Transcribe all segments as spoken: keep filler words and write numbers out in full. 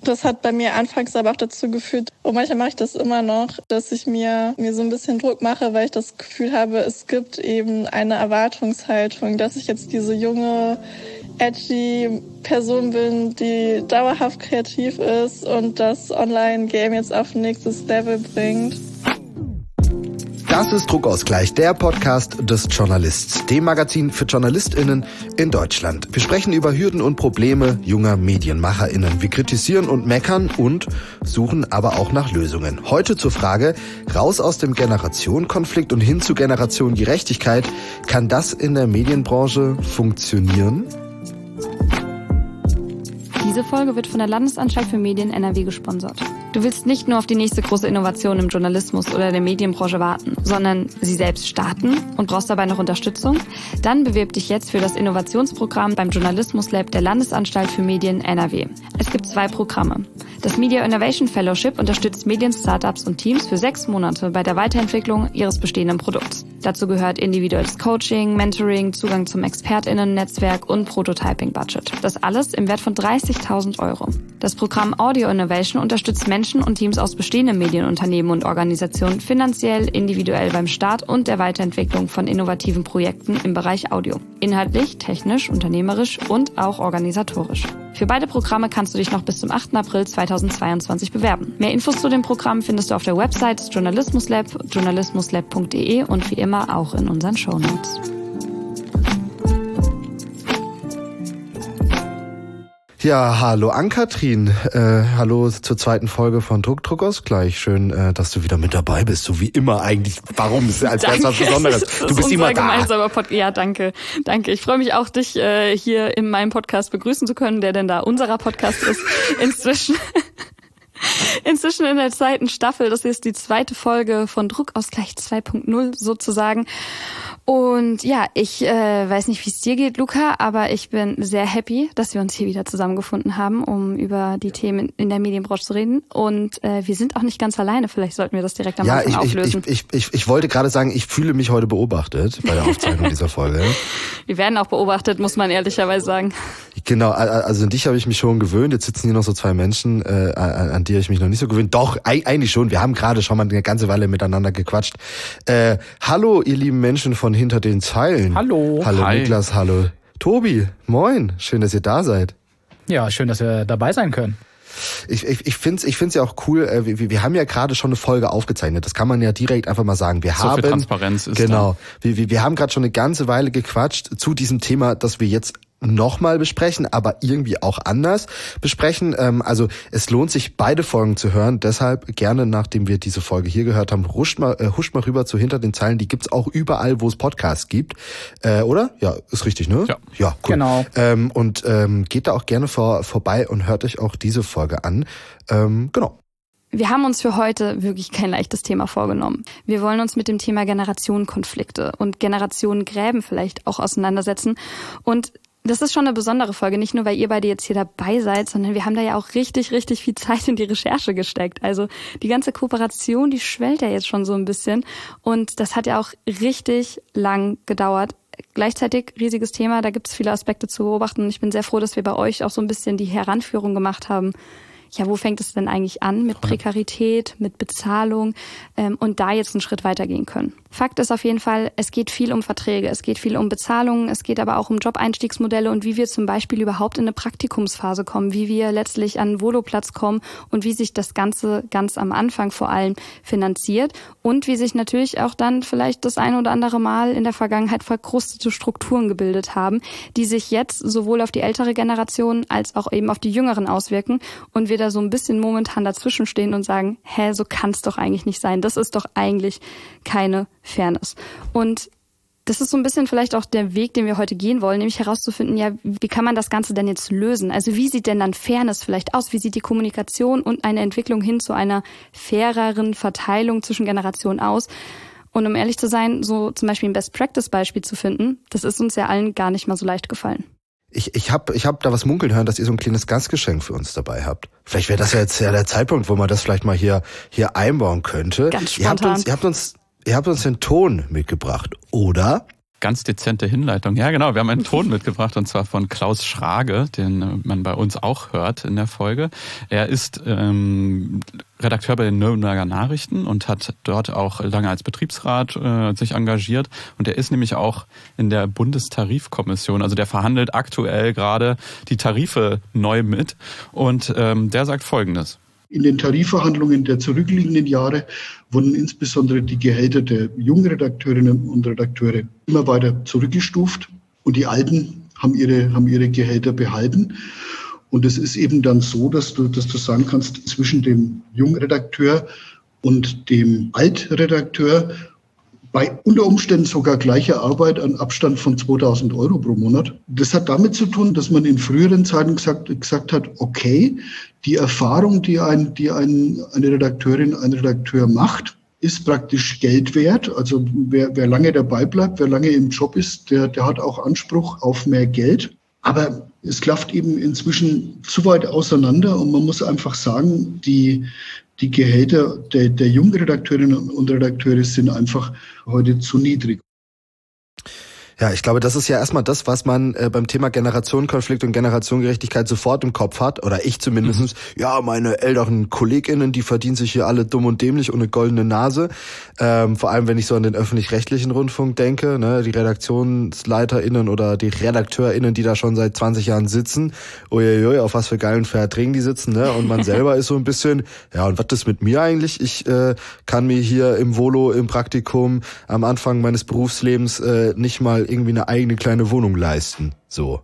Das hat bei mir anfangs aber auch dazu geführt, und manchmal mache ich das immer noch, dass ich mir, mir so ein bisschen Druck mache, weil ich das Gefühl habe, es gibt eben eine Erwartungshaltung, dass ich jetzt diese junge, edgy Person bin, die dauerhaft kreativ ist und das Online-Game jetzt auf ein nächstes Level bringt. Das ist Druckausgleich, der Podcast des Journalists, dem Magazin für JournalistInnen in Deutschland. Wir sprechen über Hürden und Probleme junger MedienmacherInnen. Wir kritisieren und meckern und suchen aber auch nach Lösungen. Heute zur Frage, raus aus dem Generationenkonflikt und hin zu Generationengerechtigkeit. Kann das in der Medienbranche funktionieren? Diese Folge wird von der Landesanstalt für Medien N R W gesponsert. Du willst nicht nur auf die nächste große Innovation im Journalismus oder der Medienbranche warten, sondern sie selbst starten und brauchst dabei noch Unterstützung? Dann bewirb dich jetzt für das Innovationsprogramm beim Journalismus Lab der Landesanstalt für Medien N R W. Es gibt zwei Programme. Das Media Innovation Fellowship unterstützt Medien-Startups und Teams für sechs Monate bei der Weiterentwicklung ihres bestehenden Produkts. Dazu gehört individuelles Coaching, Mentoring, Zugang zum ExpertInnen-Netzwerk und Prototyping-Budget. Das alles im Wert von dreißigtausend Euro. Das Programm Audio Innovation unterstützt Menschen und Teams aus bestehenden Medienunternehmen und Organisationen finanziell, individuell beim Start und der Weiterentwicklung von innovativen Projekten im Bereich Audio. Inhaltlich, technisch, unternehmerisch und auch organisatorisch. Für beide Programme kannst du dich noch bis zum achten April zweitausendzweiundzwanzig bewerben. Mehr Infos zu dem Programm findest du auf der Website des Journalismus Lab, journalismuslab punkt de und wie immer auch in unseren Shownotes. Ja, hallo Ann-Kathrin, äh, hallo zur zweiten Folge von Druck, Druckausgleich. Schön, äh, dass du wieder mit dabei bist, so wie immer eigentlich. Warum? Ist als wäre es was Besonderes. Du bist immer da. Pod- ja, danke, danke. Ich freue mich auch, dich äh, hier in meinem Podcast begrüßen zu können, der denn da unserer Podcast ist. Inzwischen, inzwischen in der zweiten Staffel. Das ist die zweite Folge von Druckausgleich zwei Punkt null sozusagen. Und ja, ich äh, weiß nicht, wie es dir geht, Luca, aber ich bin sehr happy, dass wir uns hier wieder zusammengefunden haben, um über die Themen in der Medienbranche zu reden. Und äh, wir sind auch nicht ganz alleine. Vielleicht sollten wir das direkt am ja, Anfang ich, auflösen. Ich, ich, ich, ich wollte gerade sagen, ich fühle mich heute beobachtet bei der Aufzeichnung dieser Folge. Wir werden auch beobachtet, muss man ehrlicherweise sagen. Genau, also an dich habe ich mich schon gewöhnt. Jetzt sitzen hier noch so zwei Menschen, äh, an, an die habe ich mich noch nicht so gewöhnt. Doch, eigentlich schon. Wir haben gerade schon mal eine ganze Weile miteinander gequatscht. Äh, hallo, ihr lieben Menschen von hinter den Zeilen. Hallo. Hallo Hi. Niklas, hallo Tobi. Moin, schön, dass ihr da seid. Ja, schön, dass wir dabei sein können. Ich, ich, ich finde es ich find's ja auch cool, äh, wir, wir haben ja gerade schon eine Folge aufgezeichnet, das kann man ja direkt einfach mal sagen. Wir so haben, viel Transparenz ist Genau, wir, wir, wir haben gerade schon eine ganze Weile gequatscht zu diesem Thema, das wir jetzt nochmal besprechen, aber irgendwie auch anders besprechen. Ähm, also es lohnt sich, beide Folgen zu hören. Deshalb gerne, nachdem wir diese Folge hier gehört haben, huscht mal, äh, huscht mal rüber zu Hinter den Zeilen. Die gibt's auch überall, wo es Podcasts gibt. Äh, oder? Ja, ist richtig, ne? Ja, ja cool. Genau. Ähm, und ähm, geht da auch gerne vor, vorbei und hört euch auch diese Folge an. Ähm, genau. Wir haben uns für heute wirklich kein leichtes Thema vorgenommen. Wir wollen uns mit dem Thema Generationenkonflikte und Generationengräben vielleicht auch auseinandersetzen. Und das ist schon eine besondere Folge, nicht nur, weil ihr beide jetzt hier dabei seid, sondern wir haben da ja auch richtig, richtig viel Zeit in die Recherche gesteckt. Also die ganze Kooperation, die schwellt ja jetzt schon so ein bisschen und das hat ja auch richtig lang gedauert. Gleichzeitig riesiges Thema, da gibt es viele Aspekte zu beobachten. Ich bin sehr froh, dass wir bei euch auch so ein bisschen die Heranführung gemacht haben. Ja, wo fängt es denn eigentlich an mit Prekarität, mit Bezahlung ähm, und da jetzt einen Schritt weitergehen können? Fakt ist auf jeden Fall, es geht viel um Verträge, es geht viel um Bezahlungen, es geht aber auch um Job-Einstiegsmodelle und wie wir zum Beispiel überhaupt in eine Praktikumsphase kommen, wie wir letztlich an einen Voloplatz kommen und wie sich das Ganze ganz am Anfang vor allem finanziert und wie sich natürlich auch dann vielleicht das ein oder andere Mal in der Vergangenheit verkrustete Strukturen gebildet haben, die sich jetzt sowohl auf die ältere Generation als auch eben auf die Jüngeren auswirken und wir da so ein bisschen momentan dazwischen stehen und sagen, hä, so kann es doch eigentlich nicht sein. Das ist doch eigentlich keine Fairness. Und das ist so ein bisschen vielleicht auch der Weg, den wir heute gehen wollen, nämlich herauszufinden, ja, wie kann man das Ganze denn jetzt lösen? Also wie sieht denn dann Fairness vielleicht aus? Wie sieht die Kommunikation und eine Entwicklung hin zu einer faireren Verteilung zwischen Generationen aus? Und um ehrlich zu sein, so zum Beispiel ein Best-Practice-Beispiel zu finden, das ist uns ja allen gar nicht mal so leicht gefallen. Ich, ich habe ich hab da was munkeln hören, dass ihr so ein kleines Gastgeschenk für uns dabei habt. Vielleicht wäre das ja jetzt ja der Zeitpunkt, wo man das vielleicht mal hier hier einbauen könnte. Ganz spontan. Ihr habt uns, ihr habt uns, ihr habt uns den Ton mitgebracht, oder? Ganz dezente Hinleitung. Ja, genau. Wir haben einen Ton mitgebracht und zwar von Klaus Schrage, den man bei uns auch hört in der Folge. Er ist ähm, Redakteur bei den Nürnberger Nachrichten und hat dort auch lange als Betriebsrat äh, sich engagiert. Und er ist nämlich auch in der Bundestarifkommission. Also der verhandelt aktuell gerade die Tarife neu mit. Und ähm, der sagt Folgendes. In den Tarifverhandlungen der zurückliegenden Jahre wurden insbesondere die Gehälter der jungen Redakteurinnen und Redakteure immer weiter zurückgestuft und die Alten haben ihre, haben ihre Gehälter behalten. Und es ist eben dann so, dass du, dass du sagen kannst, zwischen dem jungen Redakteur und dem Altredakteur bei unter Umständen sogar gleicher Arbeit einen Abstand von zweitausend Euro pro Monat. Das hat damit zu tun, dass man in früheren Zeiten gesagt, gesagt hat, okay, die Erfahrung, die, ein, die ein, eine Redakteurin, ein Redakteur macht, ist praktisch Geld wert. Also wer, wer lange dabei bleibt, wer lange im Job ist, der, der hat auch Anspruch auf mehr Geld. Aber es klafft eben inzwischen zu weit auseinander und man muss einfach sagen, die Die Gehälter der, der jungen Redakteurinnen und Redakteure sind einfach heute zu niedrig. Ja, ich glaube, das ist ja erstmal das, was man äh, beim Thema Generationenkonflikt und Generationengerechtigkeit sofort im Kopf hat, oder ich zumindest. Mhm. Ja, meine älteren KollegInnen, die verdienen sich hier alle dumm und dämlich und eine goldene Nase. Ähm, vor allem, wenn ich so an den öffentlich-rechtlichen Rundfunk denke, ne, die RedaktionsleiterInnen oder die RedakteurInnen, die da schon seit zwanzig Jahren sitzen. Uiuiui, auf was für geilen Verträgen die sitzen, ne? Und man selber ist so ein bisschen, ja, und was ist mit mir eigentlich? Ich äh, kann mir hier im Volo, im Praktikum, am Anfang meines Berufslebens äh, nicht mal irgendwie eine eigene kleine Wohnung leisten. So.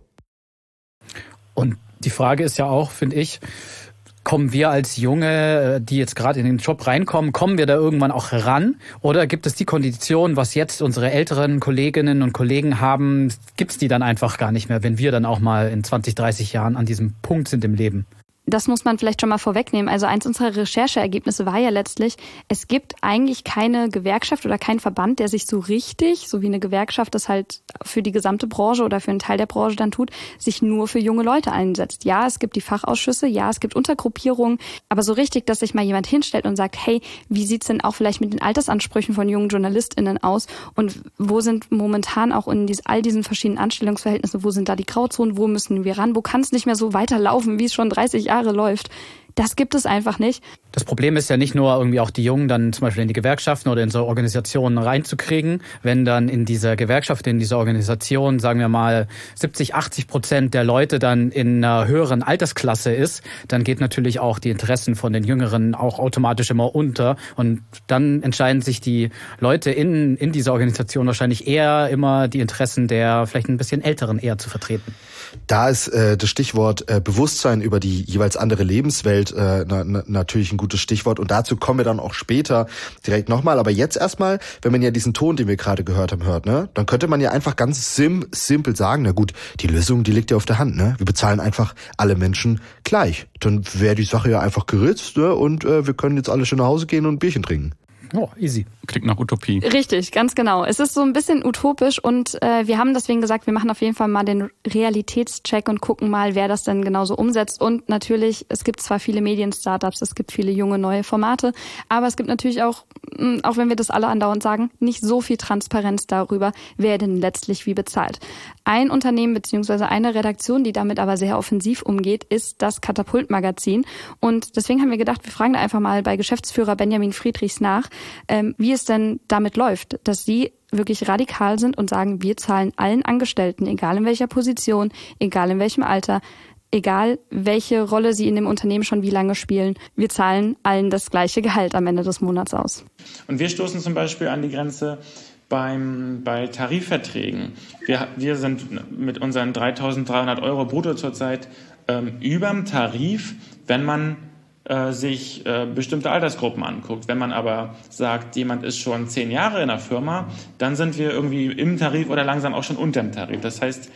Und die Frage ist ja auch, finde ich, kommen wir als Junge, die jetzt gerade in den Job reinkommen, kommen wir da irgendwann auch ran? Oder gibt es die Kondition, was jetzt unsere älteren Kolleginnen und Kollegen haben, gibt es die dann einfach gar nicht mehr, wenn wir dann auch mal in zwanzig, dreißig Jahren an diesem Punkt sind im Leben? Das muss man vielleicht schon mal vorwegnehmen. Also eins unserer Rechercheergebnisse war ja letztlich, es gibt eigentlich keine Gewerkschaft oder keinen Verband, der sich so richtig, so wie eine Gewerkschaft das halt für die gesamte Branche oder für einen Teil der Branche dann tut, sich nur für junge Leute einsetzt. Ja, es gibt die Fachausschüsse, ja, es gibt Untergruppierungen, aber so richtig, dass sich mal jemand hinstellt und sagt, hey, wie sieht's denn auch vielleicht mit den Altersansprüchen von jungen JournalistInnen aus und wo sind momentan auch in dies, all diesen verschiedenen Anstellungsverhältnissen, wo sind da die Grauzonen, wo müssen wir ran, wo kann es nicht mehr so weiterlaufen, wie es schon dreißig Jahre läuft. Das gibt es einfach nicht. Das Problem ist ja nicht nur irgendwie auch die Jungen dann zum Beispiel in die Gewerkschaften oder in so Organisationen reinzukriegen. Wenn dann in dieser Gewerkschaft, in dieser Organisation, sagen wir mal, siebzig, achtzig Prozent der Leute dann in einer höheren Altersklasse ist, dann geht natürlich auch die Interessen von den Jüngeren auch automatisch immer unter. Und dann entscheiden sich die Leute in, in dieser Organisation wahrscheinlich eher immer die Interessen der vielleicht ein bisschen Älteren eher zu vertreten. Da ist äh, das Stichwort äh, Bewusstsein über die jeweils andere Lebenswelt äh, na, na, natürlich ein gutes Stichwort und dazu kommen wir dann auch später direkt nochmal. Aber jetzt erstmal, wenn man ja diesen Ton, den wir gerade gehört haben, hört, ne, dann könnte man ja einfach ganz sim, simpel sagen, na gut, die Lösung, die liegt ja auf der Hand, ne? Wir bezahlen einfach alle Menschen gleich. Dann wäre die Sache ja einfach geritzt, ne? Und äh, wir können jetzt alle schön nach Hause gehen und ein Bierchen trinken. Oh, easy. Klingt nach Utopie. Richtig, ganz genau. Es ist so ein bisschen utopisch und äh, wir haben deswegen gesagt, wir machen auf jeden Fall mal den Realitätscheck und gucken mal, wer das denn genauso umsetzt. Und natürlich, es gibt zwar viele Medien-Startups, es gibt viele junge, neue Formate, aber es gibt natürlich auch, auch wenn wir das alle andauernd sagen, nicht so viel Transparenz darüber, wer denn letztlich wie bezahlt. Ein Unternehmen bzw. eine Redaktion, die damit aber sehr offensiv umgeht, ist das Katapult-Magazin. Und deswegen haben wir gedacht, wir fragen da einfach mal bei Geschäftsführer Benjamin Friedrichs nach, ähm, wie es denn damit läuft, dass sie wirklich radikal sind und sagen, wir zahlen allen Angestellten, egal in welcher Position, egal in welchem Alter, egal welche Rolle sie in dem Unternehmen schon wie lange spielen, wir zahlen allen das gleiche Gehalt am Ende des Monats aus. Und wir stoßen zum Beispiel an die Grenze beim, bei Tarifverträgen. Wir, wir sind mit unseren dreitausenddreihundert Euro brutto zurzeit ähm, überm Tarif, wenn man äh, sich äh, bestimmte Altersgruppen anguckt. Wenn man aber sagt, jemand ist schon zehn Jahre in der Firma, dann sind wir irgendwie im Tarif oder langsam auch schon unter dem Tarif. Das heißt,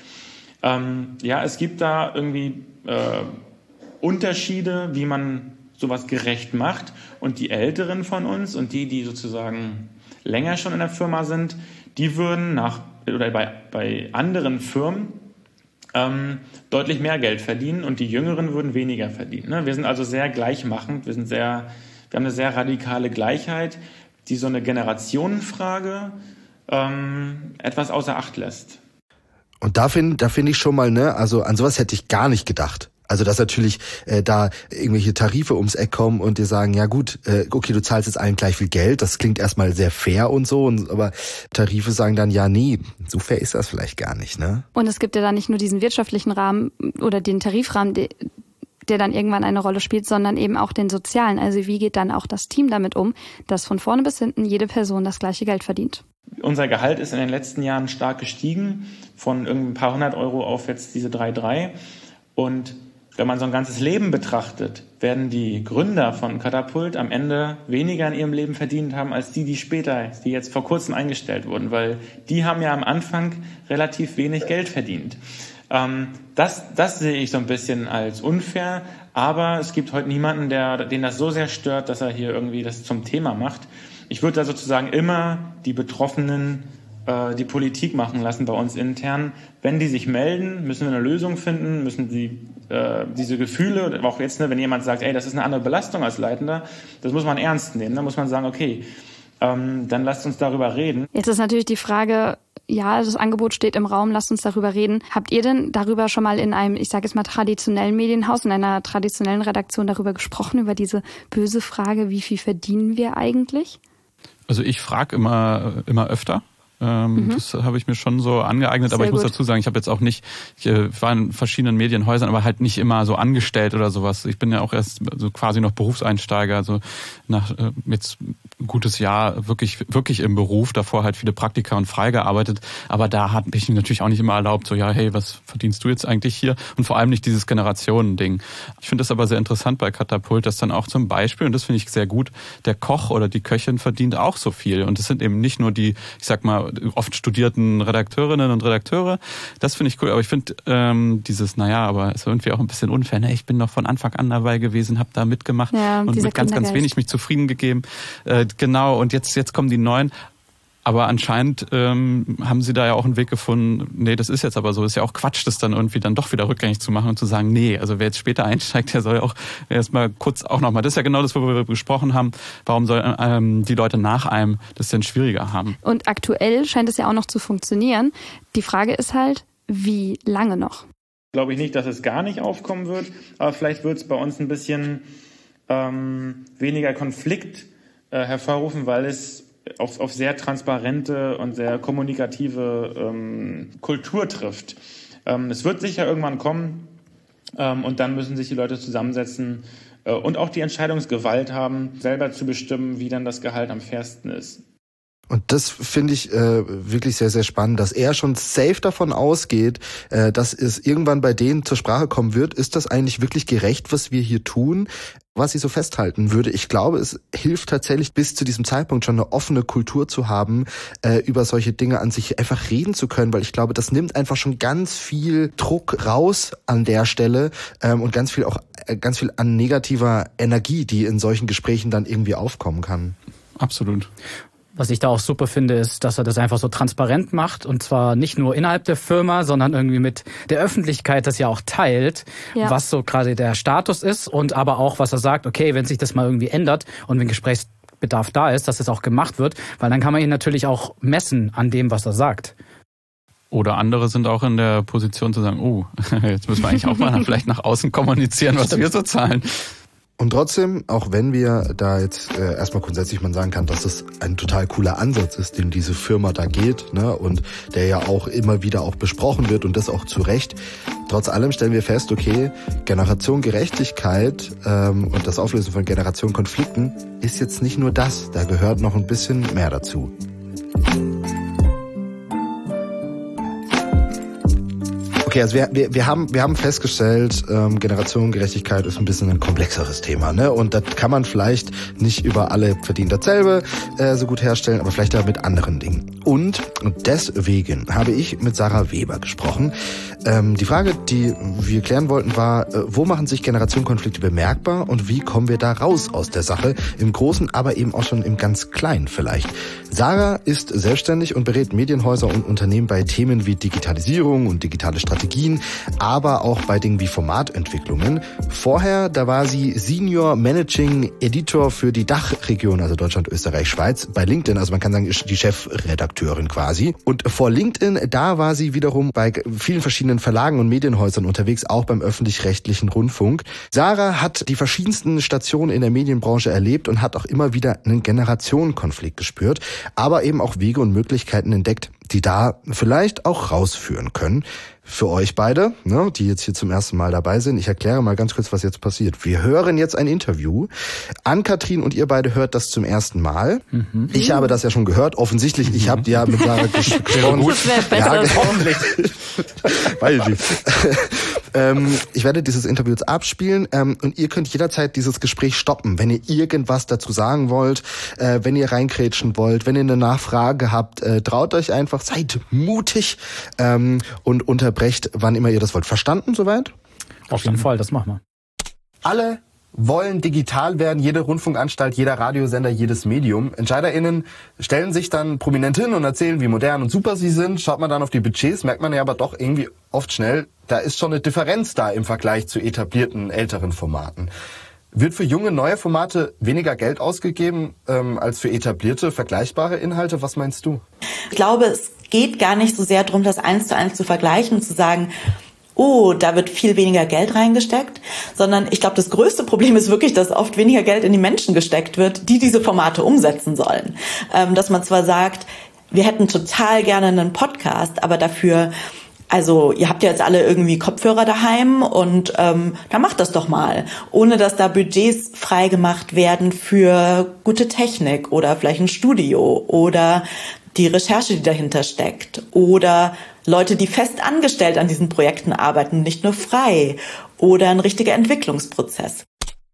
ähm, ja, es gibt da irgendwie äh, Unterschiede, wie man sowas gerecht macht. Und die Älteren von uns und die, die sozusagen länger schon in der Firma sind, die würden nach oder bei, bei anderen Firmen ähm, deutlich mehr Geld verdienen und die Jüngeren würden weniger verdienen. Ne? Wir sind also sehr gleichmachend, wir sind sehr, wir haben eine sehr radikale Gleichheit, die so eine Generationenfrage ähm, etwas außer Acht lässt. Und da finde da finde ich schon mal, ne, also an sowas hätte ich gar nicht gedacht. Also dass natürlich äh, da irgendwelche Tarife ums Eck kommen und dir sagen, ja gut, äh, okay, du zahlst jetzt allen gleich viel Geld, das klingt erstmal sehr fair und so, und, aber Tarife sagen dann, ja nee, so fair ist das vielleicht gar nicht, ne? Und es gibt ja dann nicht nur diesen wirtschaftlichen Rahmen oder den Tarifrahmen, der, der dann irgendwann eine Rolle spielt, sondern eben auch den sozialen. Also wie geht dann auch das Team damit um, dass von vorne bis hinten jede Person das gleiche Geld verdient? Unser Gehalt ist in den letzten Jahren stark gestiegen, von ein paar hundert Euro auf jetzt diese drei Komma drei. Und wenn man so ein ganzes Leben betrachtet, werden die Gründer von Katapult am Ende weniger in ihrem Leben verdient haben, als die, die später, die jetzt vor kurzem eingestellt wurden, weil die haben ja am Anfang relativ wenig Geld verdient. Ähm, das, das sehe ich so ein bisschen als unfair, aber es gibt heute niemanden, der, den das so sehr stört, dass er hier irgendwie das zum Thema macht. Ich würde da sozusagen immer die Betroffenen äh, die Politik machen lassen bei uns intern. Wenn die sich melden, müssen wir eine Lösung finden, müssen die äh, diese Gefühle, auch jetzt, ne, wenn jemand sagt, ey, das ist eine andere Belastung als Leitender, das muss man ernst nehmen. Da muss man sagen, okay, ähm, dann lasst uns darüber reden. Jetzt ist natürlich die Frage, ja, das Angebot steht im Raum, lasst uns darüber reden. Habt ihr denn darüber schon mal in einem, ich sage jetzt mal, traditionellen Medienhaus, in einer traditionellen Redaktion darüber gesprochen, über diese böse Frage, wie viel verdienen wir eigentlich? Also ich frage immer, immer öfter. Ähm, mhm. Das habe ich mir schon so angeeignet, Sehr aber ich muss gut. dazu sagen, ich habe jetzt auch nicht, ich äh, war in verschiedenen Medienhäusern, aber halt nicht immer so angestellt oder sowas. Ich bin ja auch erst so quasi noch Berufseinsteiger, also nach äh, jetzt ein gutes Jahr wirklich wirklich im Beruf, davor halt viele Praktika und frei gearbeitet, aber da habe ich mir natürlich auch nicht immer erlaubt, so ja, hey, was verdienst du jetzt eigentlich hier? Und vor allem nicht dieses Generationending. Ich finde das aber sehr interessant bei Katapult, dass dann auch zum Beispiel, und das finde ich sehr gut, der Koch oder die Köchin verdient auch so viel. Und es sind eben nicht nur die, ich sag mal, oft studierten Redakteurinnen und Redakteure. Das finde ich cool. Aber ich finde ähm, dieses, naja, aber ist irgendwie auch ein bisschen unfair. Ne? Ich bin noch von Anfang an dabei gewesen, habe da mitgemacht ja, und mit ganz, ganz wenig mich zufrieden gegeben. Äh, genau, und jetzt, jetzt kommen die Neuen. Aber anscheinend ähm, haben sie da ja auch einen Weg gefunden, nee, das ist jetzt aber so, ist ja auch Quatsch, das dann irgendwie dann doch wieder rückgängig zu machen und zu sagen, nee, also wer jetzt später einsteigt, der soll auch erstmal kurz auch nochmal, das ist ja genau das, worüber wir gesprochen haben, warum sollen ähm, die Leute nach einem das denn schwieriger haben? Und aktuell scheint es ja auch noch zu funktionieren. Die Frage ist halt, wie lange noch? Glaube ich nicht, dass es gar nicht aufkommen wird, aber vielleicht wird es bei uns ein bisschen ähm, weniger Konflikt äh, hervorrufen, weil es Auf, auf sehr transparente und sehr kommunikative ähm, Kultur trifft. Ähm, es wird sicher irgendwann kommen ähm, und dann müssen sich die Leute zusammensetzen äh, und auch die Entscheidungsgewalt haben, selber zu bestimmen, wie dann das Gehalt am fairsten ist. Und das finde ich äh, wirklich sehr, sehr spannend, dass er schon safe davon ausgeht, äh, dass es irgendwann bei denen zur Sprache kommen wird. Ist das eigentlich wirklich gerecht, was wir hier tun? Was ich so festhalten würde, ich glaube, es hilft tatsächlich bis zu diesem Zeitpunkt schon eine offene Kultur zu haben, äh, über solche Dinge an sich einfach reden zu können, weil ich glaube, das nimmt einfach schon ganz viel Druck raus an der Stelle ähm, und ganz viel auch äh, ganz viel an negativer Energie, die in solchen Gesprächen dann irgendwie aufkommen kann. Absolut. Was ich da auch super finde, ist, dass er das einfach so transparent macht und zwar nicht nur innerhalb der Firma, sondern irgendwie mit der Öffentlichkeit das ja auch teilt, ja. was so gerade der Status ist und aber auch, was er sagt, okay, wenn sich das mal irgendwie ändert und wenn Gesprächsbedarf da ist, dass das auch gemacht wird, weil dann kann man ihn natürlich auch messen an dem, was er sagt. Oder andere sind auch in der Position zu sagen, oh, jetzt müssen wir eigentlich auch mal vielleicht nach außen kommunizieren, was wir so zahlen. Und trotzdem, auch wenn wir da jetzt äh, erstmal grundsätzlich man sagen kann, dass das ein total cooler Ansatz ist, den diese Firma da geht, ne, und der ja auch immer wieder auch besprochen wird und das auch zu Recht. Trotz allem stellen wir fest, okay, Generationengerechtigkeit ähm, und das Auflösen von Generationenkonflikten ist jetzt nicht nur das, da gehört noch ein bisschen mehr dazu. Okay, also wir, wir, wir haben wir haben festgestellt, ähm, Generationengerechtigkeit ist ein bisschen ein komplexeres Thema, ne? Und das kann man vielleicht nicht über alle verdienen dasselbe äh, so gut herstellen, aber vielleicht auch mit anderen Dingen. Und, und deswegen habe ich mit Sarah Weber gesprochen. Ähm, die Frage, die wir klären wollten, war, äh, wo machen sich Generationenkonflikte bemerkbar und wie kommen wir da raus aus der Sache, im Großen, aber eben auch schon im ganz Kleinen vielleicht. Sarah ist selbstständig und berät Medienhäuser und Unternehmen bei Themen wie Digitalisierung und digitale Strategie Strategien, aber auch bei Dingen wie Formatentwicklungen. Vorher, da war sie Senior Managing Editor für die Dachregion, also Deutschland, Österreich, Schweiz, bei LinkedIn. Also man kann sagen, ist die Chefredakteurin quasi. Und vor LinkedIn, da war sie wiederum bei vielen verschiedenen Verlagen und Medienhäusern unterwegs, auch beim öffentlich-rechtlichen Rundfunk. Sarah hat die verschiedensten Stationen in der Medienbranche erlebt und hat auch immer wieder einen Generationenkonflikt gespürt, aber eben auch Wege und Möglichkeiten entdeckt, die da vielleicht auch rausführen können. Für euch beide, ne, die jetzt hier zum ersten Mal dabei sind, ich erkläre mal ganz kurz, was jetzt passiert. Wir hören jetzt ein Interview. Ann-Kathrin und ihr beide hört das zum ersten Mal. Mhm. Ich habe das ja schon gehört. Offensichtlich, ich habe ja mit Sarah gesprochen. Ja, hoffentlich. Weiß ich nicht. ähm, ich werde dieses Interview jetzt abspielen ähm, und ihr könnt jederzeit dieses Gespräch stoppen, wenn ihr irgendwas dazu sagen wollt, äh, wenn ihr reinkrätschen wollt, wenn ihr eine Nachfrage habt, äh, traut euch einfach, seid mutig ähm, und unterbrecht, wann immer ihr das wollt. Verstanden soweit? Auf jeden Fall, das machen wir. Alle wollen digital werden, jede Rundfunkanstalt, jeder Radiosender, jedes Medium. EntscheiderInnen stellen sich dann prominent hin und erzählen, wie modern und super sie sind. Schaut man dann auf die Budgets, merkt man ja aber doch irgendwie oft schnell, da ist schon eine Differenz da im Vergleich zu etablierten, älteren Formaten. Wird für junge, neue Formate weniger Geld ausgegeben ähm, als für etablierte, vergleichbare Inhalte? Was meinst du? Ich glaube, es geht gar nicht so sehr darum, das eins zu eins zu vergleichen und zu sagen, oh, da wird viel weniger Geld reingesteckt, sondern ich glaube, das größte Problem ist wirklich, dass oft weniger Geld in die Menschen gesteckt wird, die diese Formate umsetzen sollen. Ähm, dass man zwar sagt, wir hätten total gerne einen Podcast, aber dafür, also ihr habt ja jetzt alle irgendwie Kopfhörer daheim und ähm, dann macht das doch mal, ohne dass da Budgets freigemacht werden für gute Technik oder vielleicht ein Studio oder die Recherche, die dahinter steckt oder Leute, die fest angestellt an diesen Projekten arbeiten, nicht nur frei oder ein richtiger Entwicklungsprozess.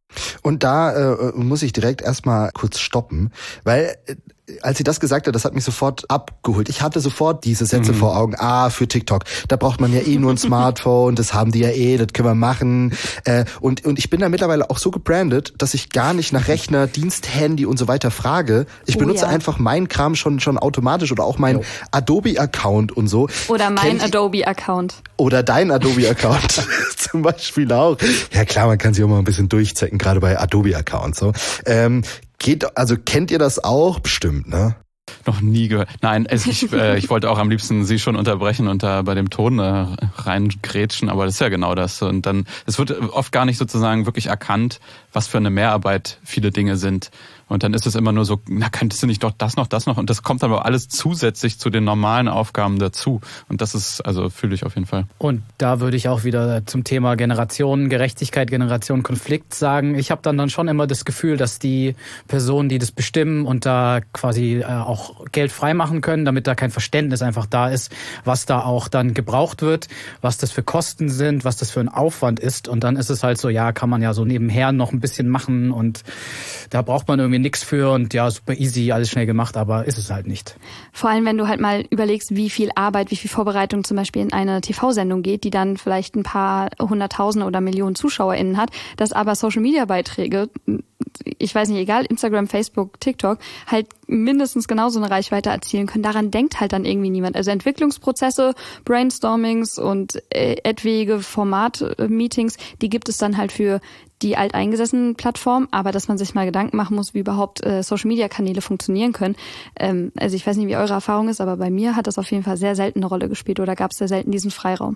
Und da äh, muss ich direkt erstmal kurz stoppen, weil äh, als sie das gesagt hat, das hat mich sofort abgeholt. Ich hatte sofort diese Sätze mhm. vor Augen. Ah, für TikTok. Da braucht man ja eh nur ein Smartphone. Das haben die ja eh. Das können wir machen. Äh, und und ich bin da mittlerweile auch so gebrandet, dass ich gar nicht nach Rechner, Dienst, Handy und so weiter frage. Ich oh, benutze ja. einfach meinen Kram schon schon automatisch oder auch meinen Adobe-Account und so. Oder mein Adobe-Account. Oder dein Adobe-Account zum Beispiel auch. Ja klar, man kann sich auch mal ein bisschen durchzecken, gerade bei Adobe-Accounts. So. Ähm, Geht, also kennt ihr das auch? Bestimmt, ne? Noch nie gehört. Nein, also ich, äh, ich wollte auch am liebsten Sie schon unterbrechen und da bei dem Ton äh, reingrätschen, aber das ist ja genau das. Und dann, es wird oft gar nicht sozusagen wirklich erkannt, was für eine Mehrarbeit viele Dinge sind. Und dann ist es immer nur so, na, könntest du nicht doch das noch, das noch? Und das kommt aber alles zusätzlich zu den normalen Aufgaben dazu. Und das ist, also fühle ich auf jeden Fall. Und da würde ich auch wieder zum Thema Generationengerechtigkeit, Generationenkonflikt sagen. Ich habe dann dann schon immer das Gefühl, dass die Personen, die das bestimmen und da quasi äh, auch Geld freimachen können, damit da kein Verständnis einfach da ist, was da auch dann gebraucht wird, was das für Kosten sind, was das für ein Aufwand ist. Und dann ist es halt so, ja, kann man ja so nebenher noch ein bisschen machen und da braucht man irgendwie nichts für und ja, super easy, alles schnell gemacht, aber ist es halt nicht. Vor allem, wenn du halt mal überlegst, wie viel Arbeit, wie viel Vorbereitung zum Beispiel in eine T V-Sendung geht, die dann vielleicht ein paar hunderttausend oder Millionen ZuschauerInnen hat, dass aber Social-Media-Beiträge, ich weiß nicht, egal, Instagram, Facebook, TikTok, halt mindestens genauso eine Reichweite erzielen können. Daran denkt halt dann irgendwie niemand. Also Entwicklungsprozesse, Brainstormings und äh, etwaige Format-Meetings, die gibt es dann halt für die alteingesessenen Plattformen, aber dass man sich mal Gedanken machen muss, wie überhaupt äh, Social-Media-Kanäle funktionieren können. Ähm, also ich weiß nicht, wie eure Erfahrung ist, aber bei mir hat das auf jeden Fall sehr selten eine Rolle gespielt oder gab es sehr selten diesen Freiraum.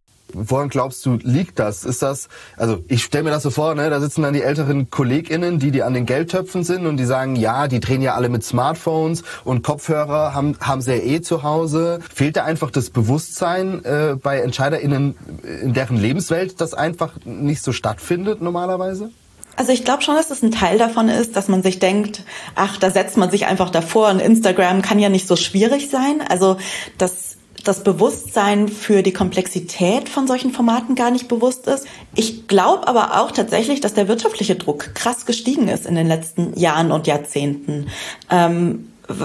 Woran glaubst du, liegt das? Ist das, also ich stelle mir das so vor, ne, da sitzen dann die älteren KollegInnen, die die an den Geldtöpfen sind und die sagen, ja, die drehen ja alle mit Smartphones und Kopfhörer haben haben sie ja eh zu Hause. Fehlt da einfach das Bewusstsein äh, bei EntscheiderInnen in deren Lebenswelt, das einfach nicht so stattfindet normalerweise? Also ich glaube schon, dass das ein Teil davon ist, dass man sich denkt, ach, da setzt man sich einfach davor und Instagram kann ja nicht so schwierig sein. Also das das Bewusstsein für die Komplexität von solchen Formaten gar nicht bewusst ist. Ich glaube aber auch tatsächlich, dass der wirtschaftliche Druck krass gestiegen ist in den letzten Jahren und Jahrzehnten. Ähm,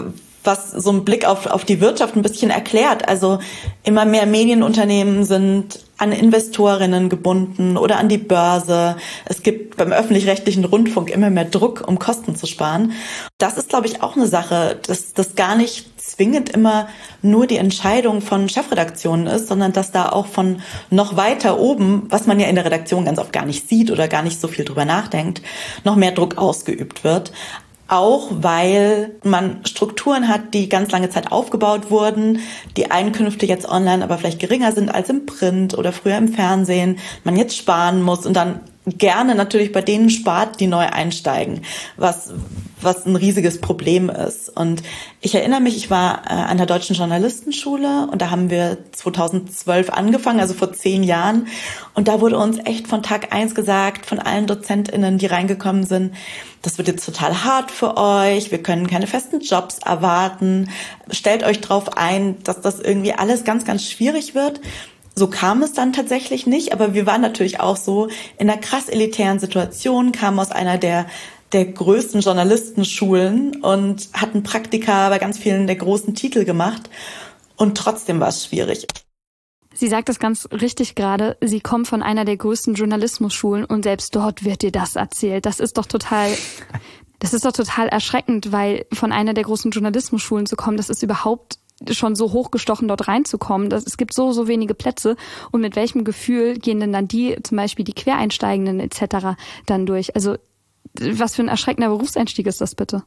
was so ein Blick auf, auf die Wirtschaft ein bisschen erklärt. Also immer mehr Medienunternehmen sind an Investorinnen gebunden oder an die Börse. Es gibt beim öffentlich-rechtlichen Rundfunk immer mehr Druck, um Kosten zu sparen. Das ist, glaube ich, auch eine Sache, dass das gar nicht zwingend immer nur die Entscheidung von Chefredaktionen ist, sondern dass da auch von noch weiter oben, was man ja in der Redaktion ganz oft gar nicht sieht oder gar nicht so viel drüber nachdenkt, noch mehr Druck ausgeübt wird. Auch weil man Strukturen hat, die ganz lange Zeit aufgebaut wurden, die Einkünfte jetzt online aber vielleicht geringer sind als im Print oder früher im Fernsehen, man jetzt sparen muss und dann gerne natürlich bei denen spart, die neu einsteigen, was was ein riesiges Problem ist. Und ich erinnere mich, ich war äh, an der Deutschen Journalistenschule und da haben wir zweitausendzwölf angefangen, also vor zehn Jahren. Und da wurde uns echt von Tag eins gesagt, von allen DozentInnen, die reingekommen sind, das wird jetzt total hart für euch, wir können keine festen Jobs erwarten, stellt euch drauf ein, dass das irgendwie alles ganz, ganz schwierig wird. So kam es dann tatsächlich nicht, aber wir waren natürlich auch so in einer krass elitären Situation, kamen aus einer der der größten Journalistenschulen und hatten Praktika bei ganz vielen der großen Titel gemacht und trotzdem war es schwierig. Sie sagt das ganz richtig gerade, Sie kommen von einer der größten Journalismusschulen und selbst dort wird dir das erzählt. Das ist doch total, das ist doch total erschreckend, weil von einer der großen Journalismusschulen zu kommen, das ist überhaupt schon so hochgestochen, dort reinzukommen. Das, es gibt so, so wenige Plätze. Und mit welchem Gefühl gehen denn dann die, zum Beispiel die Quereinsteigenden et cetera dann durch? Also was für ein erschreckender Berufseinstieg ist das bitte?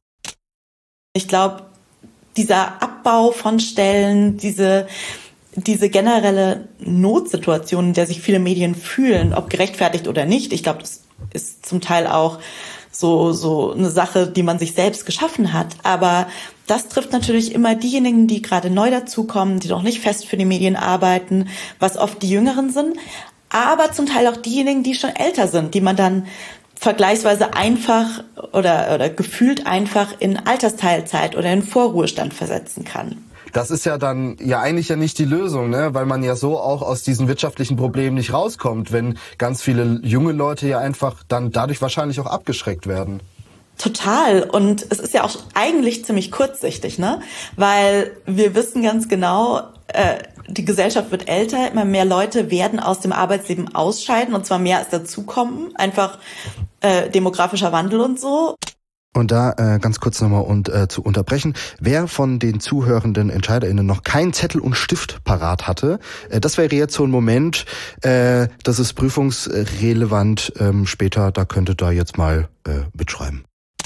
Ich glaube, dieser Abbau von Stellen, diese diese generelle Notsituation, in der sich viele Medien fühlen, ob gerechtfertigt oder nicht, ich glaube, das ist zum Teil auch so so eine Sache, die man sich selbst geschaffen hat. Aber das trifft natürlich immer diejenigen, die gerade neu dazukommen, die noch nicht fest für die Medien arbeiten, was oft die Jüngeren sind, aber zum Teil auch diejenigen, die schon älter sind, die man dann vergleichsweise einfach oder, oder gefühlt einfach in Altersteilzeit oder in Vorruhestand versetzen kann. Das ist ja dann ja eigentlich ja nicht die Lösung, ne? Weil man ja so auch aus diesen wirtschaftlichen Problemen nicht rauskommt, wenn ganz viele junge Leute ja einfach dann dadurch wahrscheinlich auch abgeschreckt werden. Total. Und es ist ja auch eigentlich ziemlich kurzsichtig, ne? Weil wir wissen ganz genau, äh, die Gesellschaft wird älter, immer mehr Leute werden aus dem Arbeitsleben ausscheiden und zwar mehr als dazukommen. Einfach äh, demografischer Wandel und so. Und da äh, ganz kurz nochmal und äh, zu unterbrechen, wer von den zuhörenden EntscheiderInnen noch keinen Zettel und Stift parat hatte, äh, das wäre jetzt so ein Moment, äh, das ist prüfungsrelevant ähm, später, da könntet ihr jetzt mal äh, mitschreiben.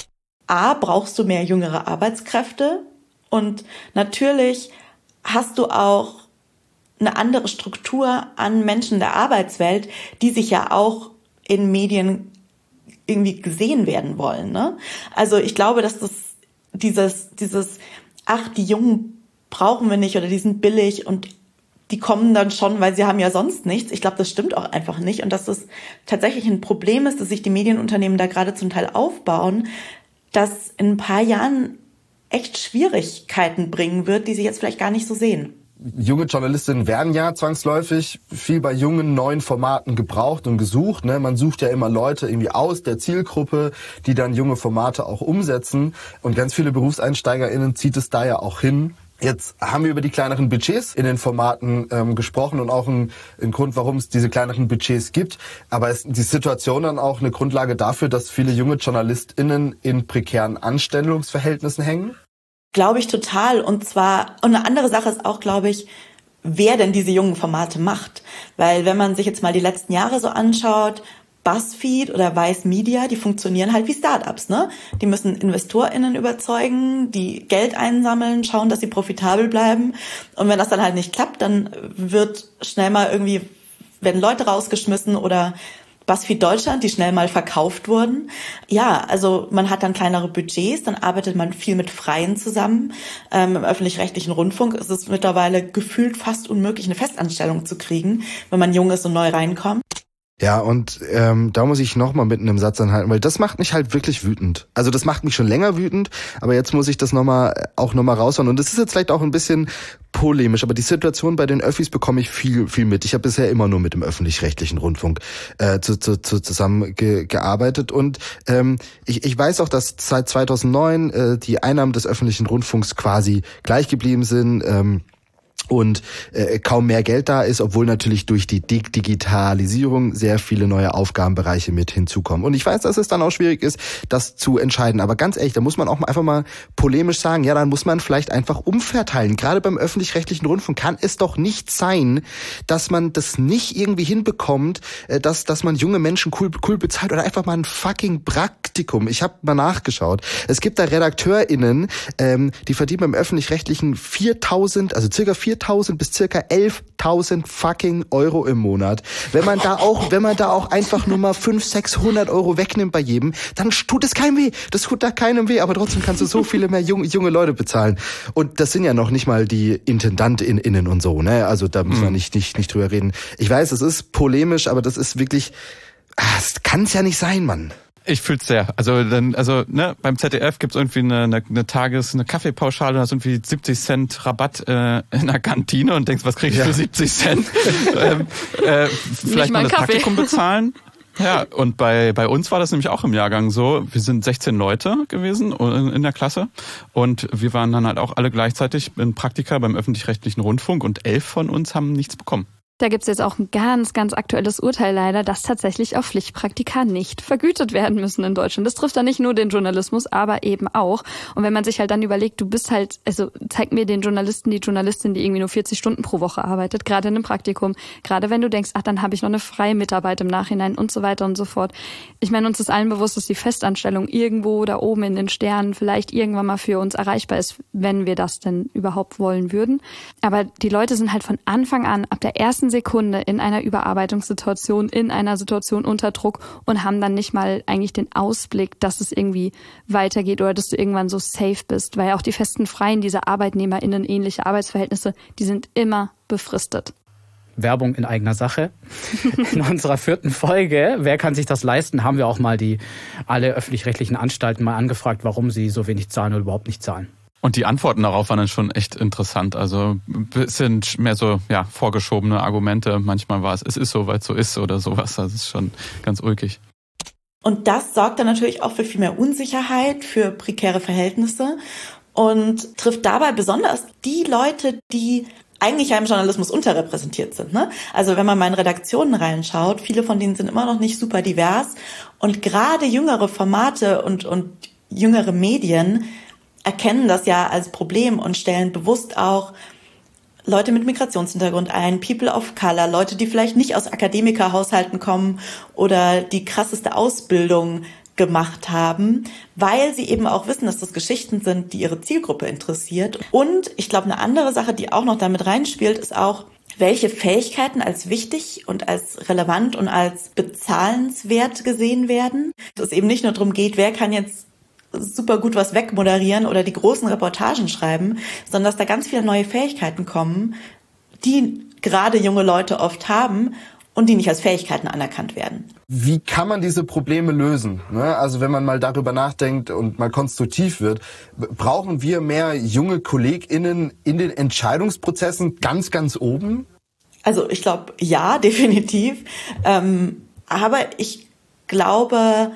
A, brauchst du mehr jüngere Arbeitskräfte und natürlich hast du auch eine andere Struktur an Menschen der Arbeitswelt, die sich ja auch in Medien irgendwie gesehen werden wollen, ne? Also ich glaube, dass das dieses, dieses, ach, die Jungen brauchen wir nicht oder die sind billig und die kommen dann schon, weil sie haben ja sonst nichts. Ich glaube, das stimmt auch einfach nicht und dass das tatsächlich ein Problem ist, dass sich die Medienunternehmen da gerade zum Teil aufbauen, das in ein paar Jahren echt Schwierigkeiten bringen wird, die sie jetzt vielleicht gar nicht so sehen. Junge Journalistinnen werden ja zwangsläufig viel bei jungen, neuen Formaten gebraucht und gesucht. Ne? Man sucht ja immer Leute irgendwie aus der Zielgruppe, die dann junge Formate auch umsetzen. Und ganz viele BerufseinsteigerInnen zieht es da ja auch hin. Jetzt haben wir über die kleineren Budgets in den Formaten ähm, gesprochen und auch ein, ein Grund, warum es diese kleineren Budgets gibt. Aber ist die Situation dann auch eine Grundlage dafür, dass viele junge JournalistInnen in prekären Anstellungsverhältnissen hängen? Glaube ich total. Und zwar, und eine andere Sache ist auch, glaube ich, wer denn diese jungen Formate macht. Weil wenn man sich jetzt mal die letzten Jahre so anschaut, BuzzFeed oder Vice Media, die funktionieren halt wie Startups, ne? Die müssen InvestorInnen überzeugen, die Geld einsammeln, schauen, dass sie profitabel bleiben. Und wenn das dann halt nicht klappt, dann wird schnell mal irgendwie, werden Leute rausgeschmissen oder BuzzFeed Deutschland, die schnell mal verkauft wurden. Ja, also man hat dann kleinere Budgets, dann arbeitet man viel mit Freien zusammen. Ähm, im öffentlich-rechtlichen Rundfunk ist es mittlerweile gefühlt fast unmöglich, eine Festanstellung zu kriegen, wenn man jung ist und neu reinkommt. Ja, und ähm, da muss ich nochmal mitten im Satz anhalten, weil das macht mich halt wirklich wütend. Also das macht mich schon länger wütend, aber jetzt muss ich das nochmal auch nochmal raushauen. Und das ist jetzt vielleicht auch ein bisschen polemisch, aber die Situation bei den Öffis bekomme ich viel viel mit. Ich habe bisher immer nur mit dem öffentlich-rechtlichen Rundfunk äh, zu, zu, zu zusammen ge, gearbeitet und ähm, ich, ich weiß auch, dass seit zweitausendneun äh, die Einnahmen des öffentlichen Rundfunks quasi gleich geblieben sind. Ähm, und äh, kaum mehr Geld da ist, obwohl natürlich durch die Dig- Digitalisierung sehr viele neue Aufgabenbereiche mit hinzukommen. Und ich weiß, dass es dann auch schwierig ist, das zu entscheiden. Aber ganz ehrlich, da muss man auch mal einfach mal polemisch sagen, ja, dann muss man vielleicht einfach umverteilen. Gerade beim öffentlich-rechtlichen Rundfunk kann es doch nicht sein, dass man das nicht irgendwie hinbekommt, äh, dass dass man junge Menschen cool, cool bezahlt oder einfach mal ein fucking Praktikum. Ich habe mal nachgeschaut. Es gibt da RedakteurInnen, ähm, die verdienen beim öffentlich-rechtlichen viertausend, also circa viertausend bis circa elftausend fucking Euro im Monat. Wenn man da auch, wenn man da auch einfach nur mal fünfhundert, sechshundert Euro wegnimmt bei jedem, dann tut es keinem weh. Das tut da keinem weh, aber trotzdem kannst du so viele mehr junge, junge Leute bezahlen. Und das sind ja noch nicht mal die IntendantInnen und so, ne? Also da müssen wir nicht, nicht, nicht drüber reden. Ich weiß, es ist polemisch, aber das ist wirklich, das kann es ja nicht sein, Mann. Ich fühl's sehr. Also dann, also ne, beim Z D F gibt's irgendwie eine, eine, eine Tages-, eine Kaffeepauschale, da hast irgendwie siebzig Cent Rabatt äh, in der Kantine und denkst, was krieg ich ja. für siebzig Cent? ähm, äh, vielleicht mal das Kaffee. Praktikum bezahlen. Ja, und bei bei uns war das nämlich auch im Jahrgang so. Wir sind sechzehn Leute gewesen in der Klasse und wir waren dann halt auch alle gleichzeitig in Praktika beim öffentlich-rechtlichen Rundfunk und elf von uns haben nichts bekommen. Da gibt es jetzt auch ein ganz, ganz aktuelles Urteil leider, dass tatsächlich auch Pflichtpraktika nicht vergütet werden müssen in Deutschland. Das trifft dann nicht nur den Journalismus, aber eben auch. Und wenn man sich halt dann überlegt, du bist halt, also zeig mir den Journalisten, die Journalistin, die irgendwie nur vierzig Stunden pro Woche arbeitet, gerade in einem Praktikum, gerade wenn du denkst, ach, dann habe ich noch eine freie Mitarbeit im Nachhinein und so weiter und so fort. Ich meine, uns ist allen bewusst, dass die Festanstellung irgendwo da oben in den Sternen vielleicht irgendwann mal für uns erreichbar ist, wenn wir das denn überhaupt wollen würden. Aber die Leute sind halt von Anfang an, ab der ersten Sekunde in einer Überarbeitungssituation, in einer Situation unter Druck und haben dann nicht mal eigentlich den Ausblick, dass es irgendwie weitergeht oder dass du irgendwann so safe bist, weil auch die festen Freien dieser ArbeitnehmerInnen ähnliche Arbeitsverhältnisse, die sind immer befristet. Werbung in eigener Sache. In unserer vierten Folge, wer kann sich das leisten, haben wir auch mal die alle öffentlich-rechtlichen Anstalten mal angefragt, warum sie so wenig zahlen oder überhaupt nicht zahlen. Und die Antworten darauf waren dann schon echt interessant. Also es sind mehr so ja vorgeschobene Argumente. Manchmal war es, es ist so, weil es so ist oder sowas. Das ist schon ganz ulkig. Und das sorgt dann natürlich auch für viel mehr Unsicherheit, für prekäre Verhältnisse und trifft dabei besonders die Leute, die eigentlich ja im Journalismus unterrepräsentiert sind, ne? Also wenn man mal in Redaktionen reinschaut, viele von denen sind immer noch nicht super divers und gerade jüngere Formate und, und jüngere Medien erkennen das ja als Problem und stellen bewusst auch Leute mit Migrationshintergrund ein, People of Color, Leute, die vielleicht nicht aus Akademikerhaushalten kommen oder die krasseste Ausbildung gemacht haben, weil sie eben auch wissen, dass das Geschichten sind, die ihre Zielgruppe interessiert. Und ich glaube, eine andere Sache, die auch noch damit reinspielt, ist auch, welche Fähigkeiten als wichtig und als relevant und als bezahlenswert gesehen werden. Dass es eben nicht nur darum geht, wer kann jetzt super gut was wegmoderieren oder die großen Reportagen schreiben, sondern dass da ganz viele neue Fähigkeiten kommen, die gerade junge Leute oft haben und die nicht als Fähigkeiten anerkannt werden. Wie kann man diese Probleme lösen? Also wenn man mal darüber nachdenkt und mal konstruktiv wird, brauchen wir mehr junge KollegInnen in den Entscheidungsprozessen ganz, ganz oben? Also ich glaube, ja, definitiv. Ähm, aber ich glaube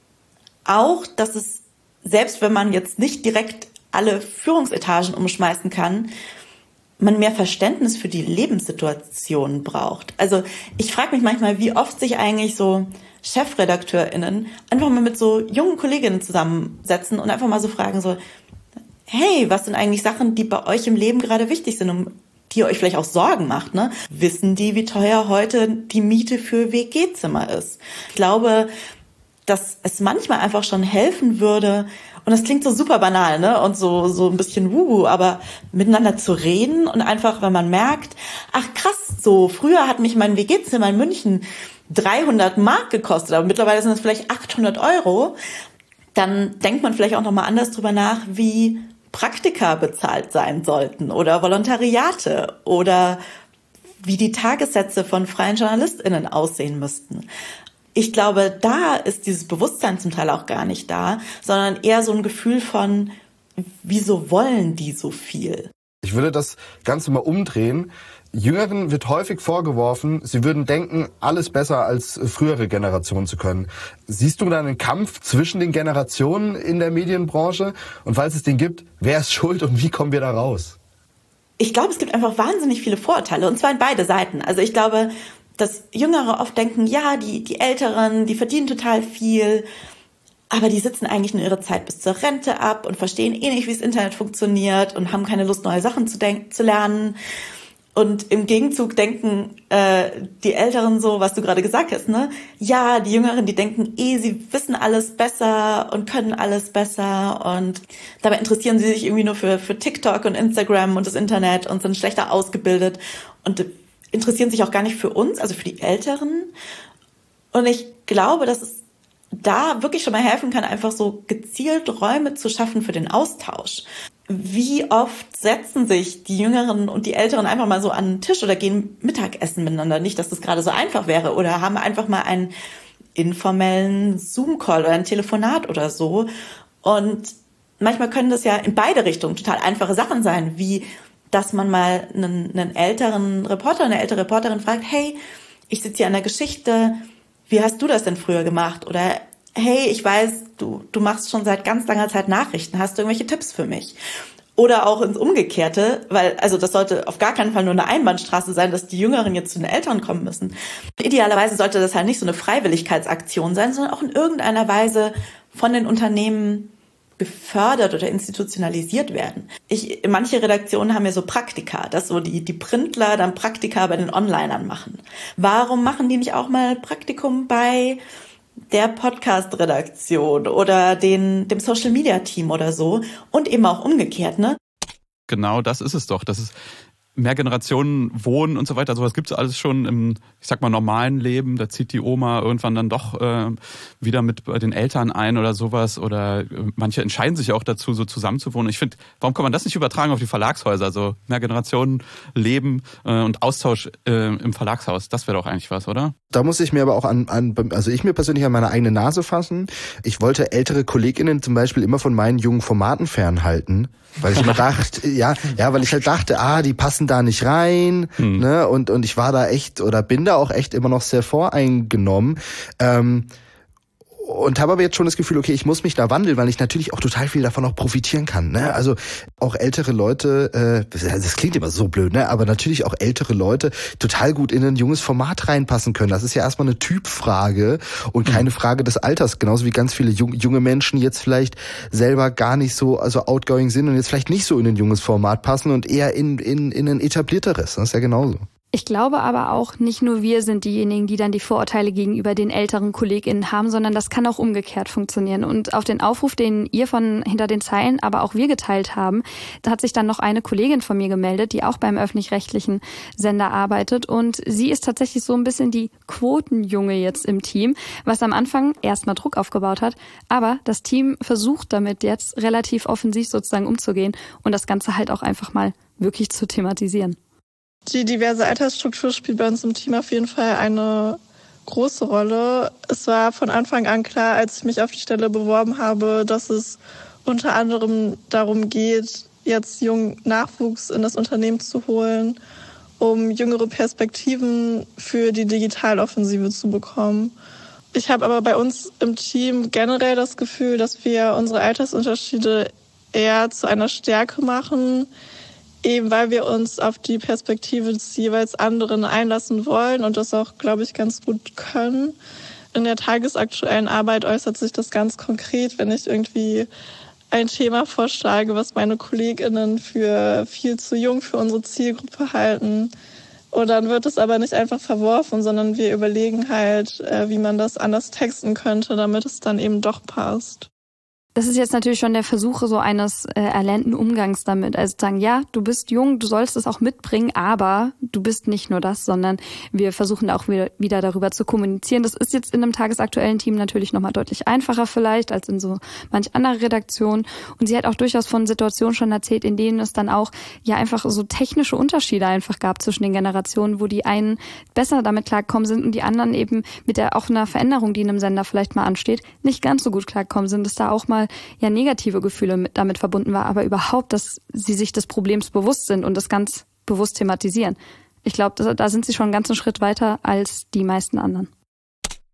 auch, dass es selbst wenn man jetzt nicht direkt alle Führungsetagen umschmeißen kann, man mehr Verständnis für die Lebenssituation braucht. Also ich frage mich manchmal, wie oft sich eigentlich so ChefredakteurInnen einfach mal mit so jungen Kolleginnen zusammensetzen und einfach mal so fragen so, hey, was sind eigentlich Sachen, die bei euch im Leben gerade wichtig sind, um die ihr euch vielleicht auch Sorgen macht, ne? Wissen die, wie teuer heute die Miete für W G-Zimmer ist? Ich glaube, dass es manchmal einfach schon helfen würde, und das klingt so super banal, ne, und so so ein bisschen wuhu, aber miteinander zu reden und einfach, wenn man merkt, ach krass, so früher hat mich mein W G-Zimmer in München dreihundert Mark gekostet, aber mittlerweile sind es vielleicht achthundert Euro, dann denkt man vielleicht auch noch mal anders drüber nach, wie Praktika bezahlt sein sollten oder Volontariate oder wie die Tagessätze von freien JournalistInnen aussehen müssten. Ich glaube, da ist dieses Bewusstsein zum Teil auch gar nicht da, sondern eher so ein Gefühl von, wieso wollen die so viel? Ich würde das Ganze mal umdrehen. Jüngeren wird häufig vorgeworfen, sie würden denken, alles besser als frühere Generationen zu können. Siehst du da einen Kampf zwischen den Generationen in der Medienbranche? Und falls es den gibt, wer ist schuld und wie kommen wir da raus? Ich glaube, es gibt einfach wahnsinnig viele Vorurteile, und zwar in beide Seiten. Also ich glaube, dass Jüngere oft denken, ja, die, die Älteren, die verdienen total viel, aber die sitzen eigentlich nur ihre Zeit bis zur Rente ab und verstehen eh nicht, wie das Internet funktioniert und haben keine Lust, neue Sachen zu, denk- zu lernen. Und im Gegenzug denken äh, die Älteren so, was du gerade gesagt hast, ne? Ja, die Jüngeren, die denken eh, sie wissen alles besser und können alles besser, und dabei interessieren sie sich irgendwie nur für, für TikTok und Instagram und das Internet und sind schlechter ausgebildet und interessieren sich auch gar nicht für uns, also für die Älteren. Und ich glaube, dass es da wirklich schon mal helfen kann, einfach so gezielt Räume zu schaffen für den Austausch. Wie oft setzen sich die Jüngeren und die Älteren einfach mal so an den Tisch oder gehen Mittagessen miteinander? Nicht, dass das gerade so einfach wäre, oder haben einfach mal einen informellen Zoom-Call oder ein Telefonat oder so. Und manchmal können das ja in beide Richtungen total einfache Sachen sein, wie dass man mal einen, einen älteren Reporter, eine ältere Reporterin fragt, hey, ich sitze hier an der Geschichte, wie hast du das denn früher gemacht? Oder hey, ich weiß, du, du machst schon seit ganz langer Zeit Nachrichten, hast du irgendwelche Tipps für mich? Oder auch ins Umgekehrte, weil, also das sollte auf gar keinen Fall nur eine Einbahnstraße sein, dass die Jüngeren jetzt zu den Älteren kommen müssen. Idealerweise sollte das halt nicht so eine Freiwilligkeitsaktion sein, sondern auch in irgendeiner Weise von den Unternehmen gefördert oder institutionalisiert werden. Ich, manche Redaktionen haben ja so Praktika, dass so die, die Printler dann Praktika bei den Onlinern machen. Warum machen die nicht auch mal Praktikum bei der Podcast-Redaktion oder den, dem Social-Media-Team oder so? Und eben auch umgekehrt, ne? Genau, das ist es doch. Das ist mehr Generationen wohnen und so weiter. Sowas gibt es alles schon im, ich sag mal, normalen Leben. Da zieht die Oma irgendwann dann doch äh, wieder mit bei den Eltern ein oder sowas. Oder äh, manche entscheiden sich auch dazu, so zusammenzuwohnen. Ich finde, warum kann man das nicht übertragen auf die Verlagshäuser? Also mehr Generationen leben äh, und Austausch äh, im Verlagshaus. Das wäre doch eigentlich was, oder? Da muss ich mir aber auch an, an, also ich mir persönlich an meine eigene Nase fassen. Ich wollte ältere KollegInnen zum Beispiel immer von meinen jungen Formaten fernhalten. Weil ich immer dachte, ja, ja, weil ich halt dachte, ah, die passen da nicht rein, hm. ne, und, und ich war da echt, oder bin da auch echt immer noch sehr voreingenommen, ähm, und habe aber jetzt schon das Gefühl, okay, ich muss mich da wandeln, weil ich natürlich auch total viel davon auch profitieren kann, ne? Also auch ältere Leute, äh, das klingt immer so blöd, ne? Aber natürlich auch ältere Leute total gut in ein junges Format reinpassen können. Das ist ja erstmal eine Typfrage und keine Frage des Alters. Genauso wie ganz viele junge Menschen jetzt vielleicht selber gar nicht so also outgoing sind und jetzt vielleicht nicht so in ein junges Format passen und eher in in in ein etablierteres. Das ist ja genauso. Ich glaube aber auch, nicht nur wir sind diejenigen, die dann die Vorurteile gegenüber den älteren KollegInnen haben, sondern das kann auch umgekehrt funktionieren. Und auf den Aufruf, den ihr von Hinter den Zeilen, aber auch wir geteilt haben, da hat sich dann noch eine Kollegin von mir gemeldet, die auch beim öffentlich-rechtlichen Sender arbeitet. Und sie ist tatsächlich so ein bisschen die Quotenjunge jetzt im Team, was am Anfang erstmal Druck aufgebaut hat. Aber das Team versucht damit jetzt relativ offensiv sozusagen umzugehen und das Ganze halt auch einfach mal wirklich zu thematisieren. Die diverse Altersstruktur spielt bei uns im Team auf jeden Fall eine große Rolle. Es war von Anfang an klar, als ich mich auf die Stelle beworben habe, dass es unter anderem darum geht, jetzt jungen Nachwuchs in das Unternehmen zu holen, um jüngere Perspektiven für die Digitaloffensive zu bekommen. Ich habe aber bei uns im Team generell das Gefühl, dass wir unsere Altersunterschiede eher zu einer Stärke machen, eben weil wir uns auf die Perspektive des jeweils anderen einlassen wollen und das auch, glaube ich, ganz gut können. In der tagesaktuellen Arbeit äußert sich das ganz konkret, wenn ich irgendwie ein Thema vorschlage, was meine KollegInnen für viel zu jung für unsere Zielgruppe halten. Und dann wird es aber nicht einfach verworfen, sondern wir überlegen halt, wie man das anders texten könnte, damit es dann eben doch passt. Das ist jetzt natürlich schon der Versuch so eines äh, erlernten Umgangs damit. Also sagen, ja, du bist jung, du sollst es auch mitbringen, aber du bist nicht nur das, sondern wir versuchen da auch wieder, wieder darüber zu kommunizieren. Das ist jetzt in einem tagesaktuellen Team natürlich nochmal deutlich einfacher vielleicht als in so manch anderer Redaktion. Und sie hat auch durchaus von Situationen schon erzählt, in denen es dann auch ja einfach so technische Unterschiede einfach gab zwischen den Generationen, wo die einen besser damit klargekommen sind und die anderen eben mit der auch einer Veränderung, die in einem Sender vielleicht mal ansteht, nicht ganz so gut klargekommen sind, dass da auch mal ja negative Gefühle mit, damit verbunden war, aber überhaupt, dass sie sich des Problems bewusst sind und das ganz bewusst thematisieren. Ich glaube, da sind sie schon einen ganzen Schritt weiter als die meisten anderen.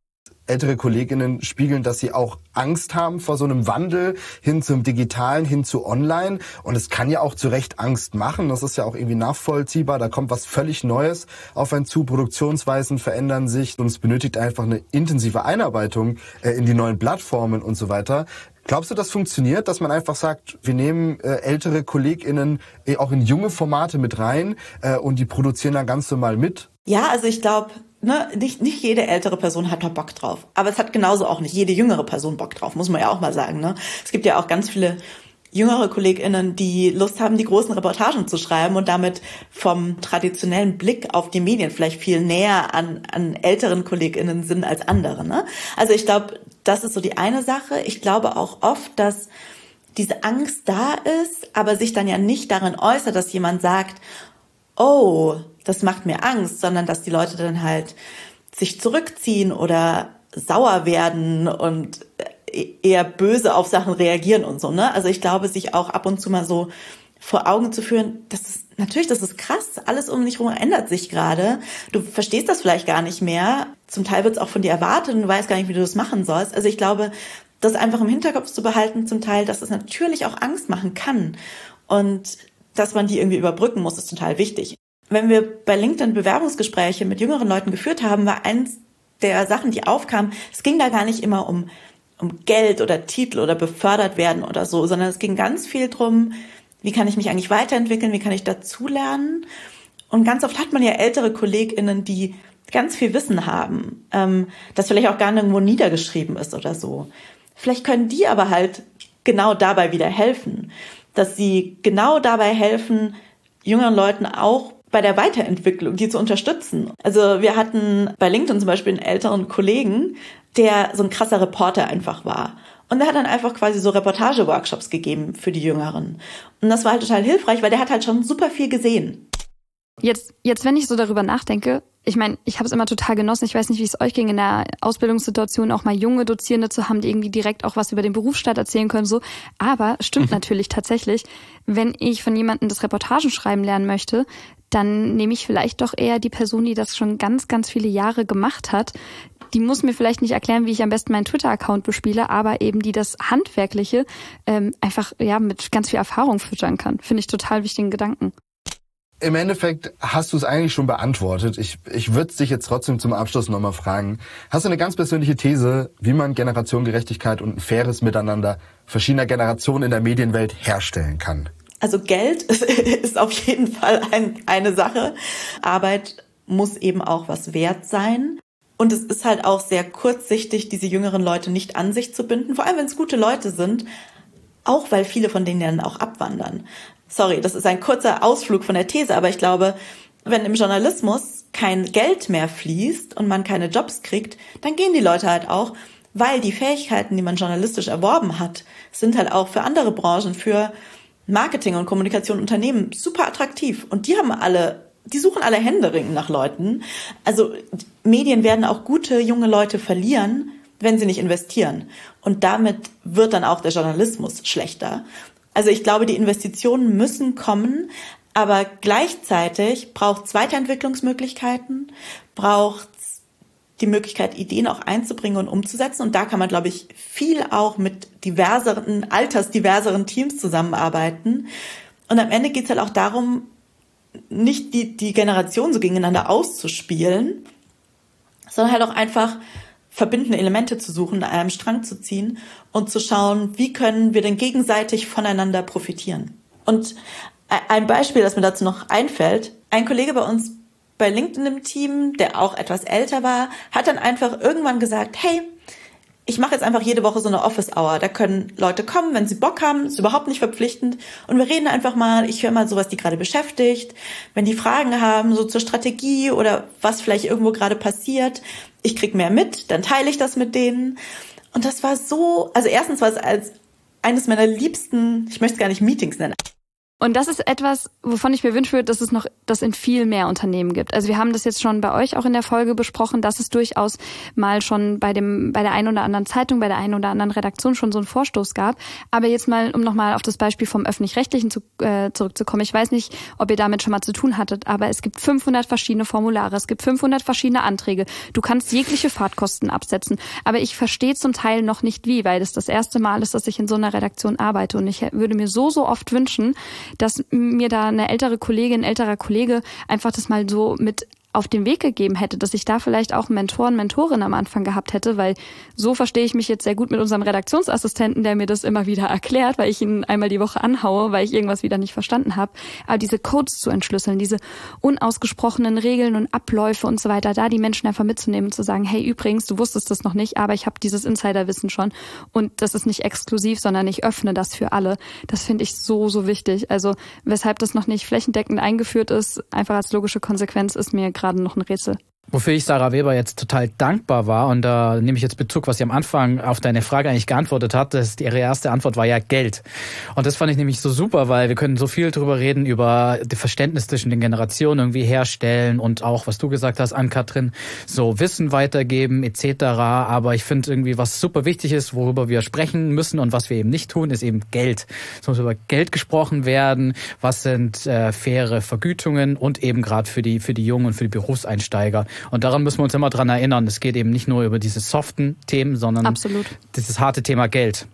ältere KollegInnen spiegeln, dass sie auch Angst haben vor so einem Wandel hin zum Digitalen, hin zu Online. Und es kann ja auch zu Recht Angst machen. Das ist ja auch irgendwie nachvollziehbar. Da kommt was völlig Neues auf einen zu. Produktionsweisen verändern sich und es benötigt einfach eine intensive Einarbeitung äh, in die neuen Plattformen und so weiter. Glaubst du, das funktioniert, dass man einfach sagt, wir nehmen äh, ältere KollegInnen äh, auch in junge Formate mit rein äh, und die produzieren dann ganz normal mit? Ja, also ich glaube, ne, nicht, nicht jede ältere Person hat da Bock drauf. Aber es hat genauso auch nicht jede jüngere Person Bock drauf, muss man ja auch mal sagen. Ne? Es gibt ja auch ganz viele jüngere KollegInnen, die Lust haben, die großen Reportagen zu schreiben und damit vom traditionellen Blick auf die Medien vielleicht viel näher an, an älteren KollegInnen sind als andere. Ne? Also ich glaube, das ist so die eine Sache. Ich glaube auch oft, dass diese Angst da ist, aber sich dann ja nicht darin äußert, dass jemand sagt, oh, das macht mir Angst, sondern dass die Leute dann halt sich zurückziehen oder sauer werden und eher böse auf Sachen reagieren und so, ne? Also ich glaube, sich auch ab und zu mal so vor Augen zu führen, das ist natürlich, das ist krass, alles um dich herum ändert sich gerade. Du verstehst das vielleicht gar nicht mehr. Zum Teil wird es auch von dir erwartet und du weißt gar nicht, wie du das machen sollst. Also ich glaube, das einfach im Hinterkopf zu behalten, zum Teil, dass es natürlich auch Angst machen kann und dass man die irgendwie überbrücken muss, ist total wichtig. Wenn wir bei LinkedIn Bewerbungsgespräche mit jüngeren Leuten geführt haben, war eins der Sachen, die aufkamen, es ging da gar nicht immer um, um Geld oder Titel oder befördert werden oder so, sondern es ging ganz viel drum, wie kann ich mich eigentlich weiterentwickeln, wie kann ich dazulernen. Und ganz oft hat man ja ältere KollegInnen, die ganz viel Wissen haben, ähm, das vielleicht auch gar nirgendwo niedergeschrieben ist oder so. Vielleicht können die aber halt genau dabei wieder helfen, dass sie genau dabei helfen, jüngeren Leuten auch bei der Weiterentwicklung, die zu unterstützen. Also wir hatten bei LinkedIn zum Beispiel einen älteren Kollegen, der so ein krasser Reporter einfach war. Und der hat dann einfach quasi so Reportage-Workshops gegeben für die Jüngeren. Und das war halt total hilfreich, weil der hat halt schon super viel gesehen. Jetzt, jetzt, wenn ich so darüber nachdenke, ich meine, ich habe es immer total genossen. Ich weiß nicht, wie es euch ging, in der Ausbildungssituation auch mal junge Dozierende zu haben, die irgendwie direkt auch was über den Berufsstand erzählen können. So, aber stimmt natürlich tatsächlich, wenn ich von jemandem das Reportagenschreiben lernen möchte, dann nehme ich vielleicht doch eher die Person, die das schon ganz, ganz viele Jahre gemacht hat. Die muss mir vielleicht nicht erklären, wie ich am besten meinen Twitter-Account bespiele, aber eben die das Handwerkliche ähm, einfach ja mit ganz viel Erfahrung füttern kann. Finde ich total wichtigen Gedanken. Im Endeffekt hast du es eigentlich schon beantwortet. Ich, ich würde dich jetzt trotzdem zum Abschluss nochmal fragen. Hast du eine ganz persönliche These, wie man Generationengerechtigkeit und ein faires Miteinander verschiedener Generationen in der Medienwelt herstellen kann? Also Geld ist auf jeden Fall ein, eine Sache. Arbeit muss eben auch was wert sein. Und es ist halt auch sehr kurzsichtig, diese jüngeren Leute nicht an sich zu binden. Vor allem, wenn es gute Leute sind. Auch weil viele von denen dann auch abwandern. Sorry, das ist ein kurzer Ausflug von der These, aber ich glaube, wenn im Journalismus kein Geld mehr fließt und man keine Jobs kriegt, dann gehen die Leute halt auch, weil die Fähigkeiten, die man journalistisch erworben hat, sind halt auch für andere Branchen, für Marketing und Kommunikation, Unternehmen super attraktiv. Und die haben alle, die suchen alle händeringend nach Leuten. Also Medien werden auch gute junge Leute verlieren, wenn sie nicht investieren. Und damit wird dann auch der Journalismus schlechter. Also ich glaube, die Investitionen müssen kommen, aber gleichzeitig braucht es Weiterentwicklungsmöglichkeiten, braucht es die Möglichkeit, Ideen auch einzubringen und umzusetzen. Und da kann man, glaube ich, viel auch mit diverseren, altersdiverseren Teams zusammenarbeiten. Und am Ende geht es halt auch darum, nicht die, die Generationen so gegeneinander auszuspielen, sondern halt auch einfach verbindende Elemente zu suchen, an einem Strang zu ziehen und zu schauen, wie können wir denn gegenseitig voneinander profitieren. Und ein Beispiel, das mir dazu noch einfällt, ein Kollege bei uns bei LinkedIn im Team, der auch etwas älter war, hat dann einfach irgendwann gesagt, hey, ich mache jetzt einfach jede Woche so eine Office-Hour. Da können Leute kommen, wenn sie Bock haben, ist überhaupt nicht verpflichtend. Und wir reden einfach mal, ich höre mal so, was die gerade beschäftigt. Wenn die Fragen haben, so zur Strategie oder was vielleicht irgendwo gerade passiert, ich krieg mehr mit, dann teile ich das mit denen. Und das war so, also erstens war es als eines meiner liebsten, ich möchte es gar nicht Meetings nennen. Und das ist etwas, wovon ich mir wünschen würde, dass es noch das in viel mehr Unternehmen gibt. Also wir haben das jetzt schon bei euch auch in der Folge besprochen, dass es durchaus mal schon bei dem bei der einen oder anderen Zeitung, bei der einen oder anderen Redaktion schon so einen Vorstoß gab. Aber jetzt mal, um nochmal auf das Beispiel vom Öffentlich-Rechtlichen zu, äh, zurückzukommen. Ich weiß nicht, ob ihr damit schon mal zu tun hattet, aber es gibt fünfhundert verschiedene Formulare, es gibt fünfhundert verschiedene Anträge. Du kannst jegliche Fahrtkosten absetzen. Aber ich verstehe zum Teil noch nicht wie, weil das das erste Mal ist, dass ich in so einer Redaktion arbeite. Und ich würde mir so, so oft wünschen, dass mir da eine ältere Kollegin, ein älterer Kollege einfach das mal so mit auf den Weg gegeben hätte, dass ich da vielleicht auch Mentoren, Mentorin am Anfang gehabt hätte, weil so verstehe ich mich jetzt sehr gut mit unserem Redaktionsassistenten, der mir das immer wieder erklärt, weil ich ihn einmal die Woche anhaue, weil ich irgendwas wieder nicht verstanden habe. Aber diese Codes zu entschlüsseln, diese unausgesprochenen Regeln und Abläufe und so weiter, da die Menschen einfach mitzunehmen und zu sagen, hey, übrigens, du wusstest das noch nicht, aber ich habe dieses Insiderwissen schon und das ist nicht exklusiv, sondern ich öffne das für alle. Das finde ich so, so wichtig. Also weshalb das noch nicht flächendeckend eingeführt ist, einfach als logische Konsequenz, ist mir gerade noch ein Rätsel. Wofür ich Sarah Weber jetzt total dankbar war, und da nehme ich jetzt Bezug, was sie am Anfang auf deine Frage eigentlich geantwortet hat, das, ihre erste Antwort war ja Geld. Und das fand ich nämlich so super, weil wir können so viel drüber reden, über das Verständnis zwischen den Generationen irgendwie herstellen und auch, was du gesagt hast, Ann-Kathrin, so Wissen weitergeben et cetera. Aber ich finde irgendwie, was super wichtig ist, worüber wir sprechen müssen und was wir eben nicht tun, ist eben Geld. Es muss über Geld gesprochen werden, was sind äh, faire Vergütungen und eben gerade für die, für die Jungen und für die Berufseinsteiger. Und daran müssen wir uns immer dran erinnern. Es geht eben nicht nur über diese soften Themen, sondern Absolut. dieses harte Thema Geld.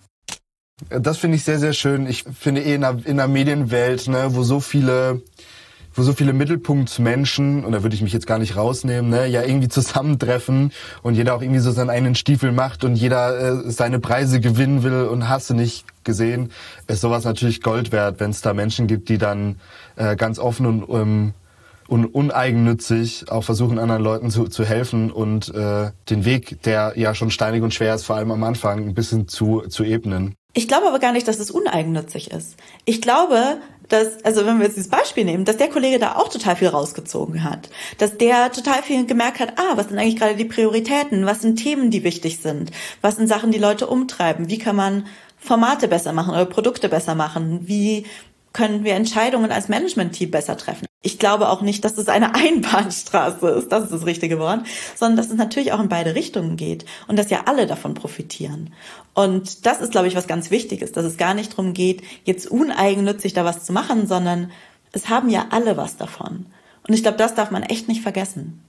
Das finde ich sehr, sehr schön. Ich finde eh in der, in der Medienwelt, ne, wo so viele, wo so viele Mittelpunktsmenschen, und da würde ich mich jetzt gar nicht rausnehmen, ne, ja irgendwie zusammentreffen und jeder auch irgendwie so seinen eigenen Stiefel macht und jeder äh, seine Preise gewinnen will und hast du nicht gesehen, ist sowas natürlich Gold wert, wenn es da Menschen gibt, die dann äh, ganz offen und ähm, und uneigennützig auch versuchen, anderen Leuten zu, zu helfen und äh, den Weg, der ja schon steinig und schwer ist, vor allem am Anfang, ein bisschen zu, zu ebnen. Ich glaube aber gar nicht, dass es uneigennützig ist. Ich glaube, dass, also wenn wir jetzt dieses Beispiel nehmen, dass der Kollege da auch total viel rausgezogen hat. Dass der total viel gemerkt hat, ah, was sind eigentlich gerade die Prioritäten? Was sind Themen, die wichtig sind? Was sind Sachen, die Leute umtreiben? Wie kann man Formate besser machen oder Produkte besser machen? Wie können wir Entscheidungen als Management-Team besser treffen? Ich glaube auch nicht, dass es eine Einbahnstraße ist, das ist das richtige Wort, sondern dass es natürlich auch in beide Richtungen geht und dass ja alle davon profitieren. Und das ist, glaube ich, was ganz Wichtiges, dass es gar nicht darum geht, jetzt uneigennützig da was zu machen, sondern es haben ja alle was davon. Und ich glaube, das darf man echt nicht vergessen.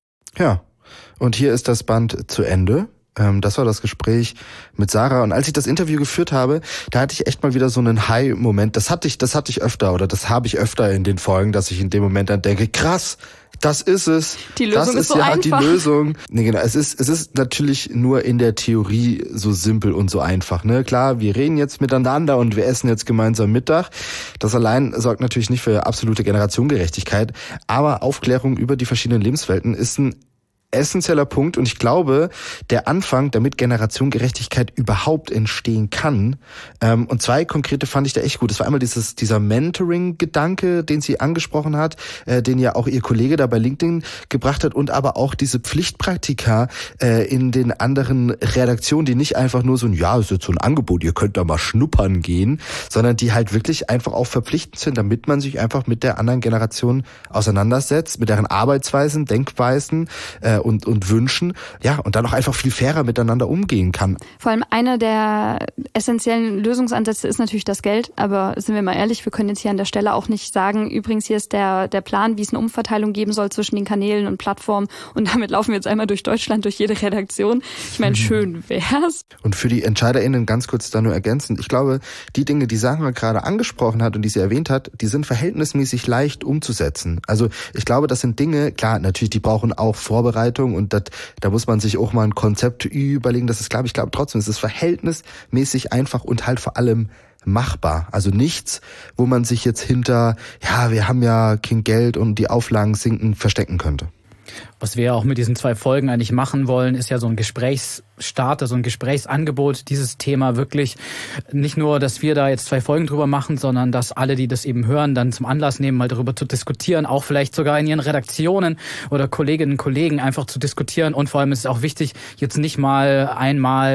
Ja, und hier ist das Band zu Ende. Das war das Gespräch mit Sarah. Und als ich das Interview geführt habe, da hatte ich echt mal wieder so einen High-Moment. Das hatte ich, das hatte ich öfter oder das habe ich öfter in den Folgen, dass ich in dem Moment dann denke, krass, das ist es. Die Lösung das ist, ist so ja einfach. Die Lösung. Nee, genau. Es ist, es ist natürlich nur in der Theorie so simpel und so einfach. Ne, klar, wir reden jetzt miteinander und wir essen jetzt gemeinsam Mittag. Das allein sorgt natürlich nicht für absolute Generationengerechtigkeit. Aber Aufklärung über die verschiedenen Lebenswelten ist ein essentieller Punkt, und ich glaube, der Anfang, damit Generationengerechtigkeit überhaupt entstehen kann. Ähm, und zwei konkrete fand ich da echt gut. Das war einmal dieses dieser Mentoring-Gedanke, den sie angesprochen hat, äh, den ja auch ihr Kollege da bei LinkedIn gebracht hat, und aber auch diese Pflichtpraktika äh, in den anderen Redaktionen, die nicht einfach nur so ein, ja, ist jetzt so ein Angebot, ihr könnt da mal schnuppern gehen, sondern die halt wirklich einfach auch verpflichtend sind, damit man sich einfach mit der anderen Generation auseinandersetzt, mit deren Arbeitsweisen, Denkweisen, äh, und, und Wünschen, ja, und dann auch einfach viel fairer miteinander umgehen kann. Vor allem einer der essentiellen Lösungsansätze ist natürlich das Geld, aber sind wir mal ehrlich, wir können jetzt hier an der Stelle auch nicht sagen, übrigens hier ist der, der Plan, wie es eine Umverteilung geben soll zwischen den Kanälen und Plattformen, und damit laufen wir jetzt einmal durch Deutschland, durch jede Redaktion. Ich meine, schön wär's. Und für die EntscheiderInnen ganz kurz da nur ergänzend, ich glaube, die Dinge, die Sarah gerade angesprochen hat und die sie erwähnt hat, die sind verhältnismäßig leicht umzusetzen. Also ich glaube, das sind Dinge, klar, natürlich, die brauchen auch Vorbereitung, und das, da muss man sich auch mal ein Konzept überlegen. Das ist, glaube ich, glaube trotzdem, es ist verhältnismäßig einfach und halt vor allem machbar. Also nichts, wo man sich jetzt hinter, ja, wir haben ja kein Geld und die Auflagen sinken, verstecken könnte. Was wir auch mit diesen zwei Folgen eigentlich machen wollen, ist ja so ein Gesprächsstarter, so ein Gesprächsangebot, dieses Thema wirklich nicht nur, dass wir da jetzt zwei Folgen drüber machen, sondern dass alle, die das eben hören, dann zum Anlass nehmen, mal darüber zu diskutieren, auch vielleicht sogar in ihren Redaktionen oder Kolleginnen und Kollegen einfach zu diskutieren. Und vor allem ist es auch wichtig, jetzt nicht mal einmal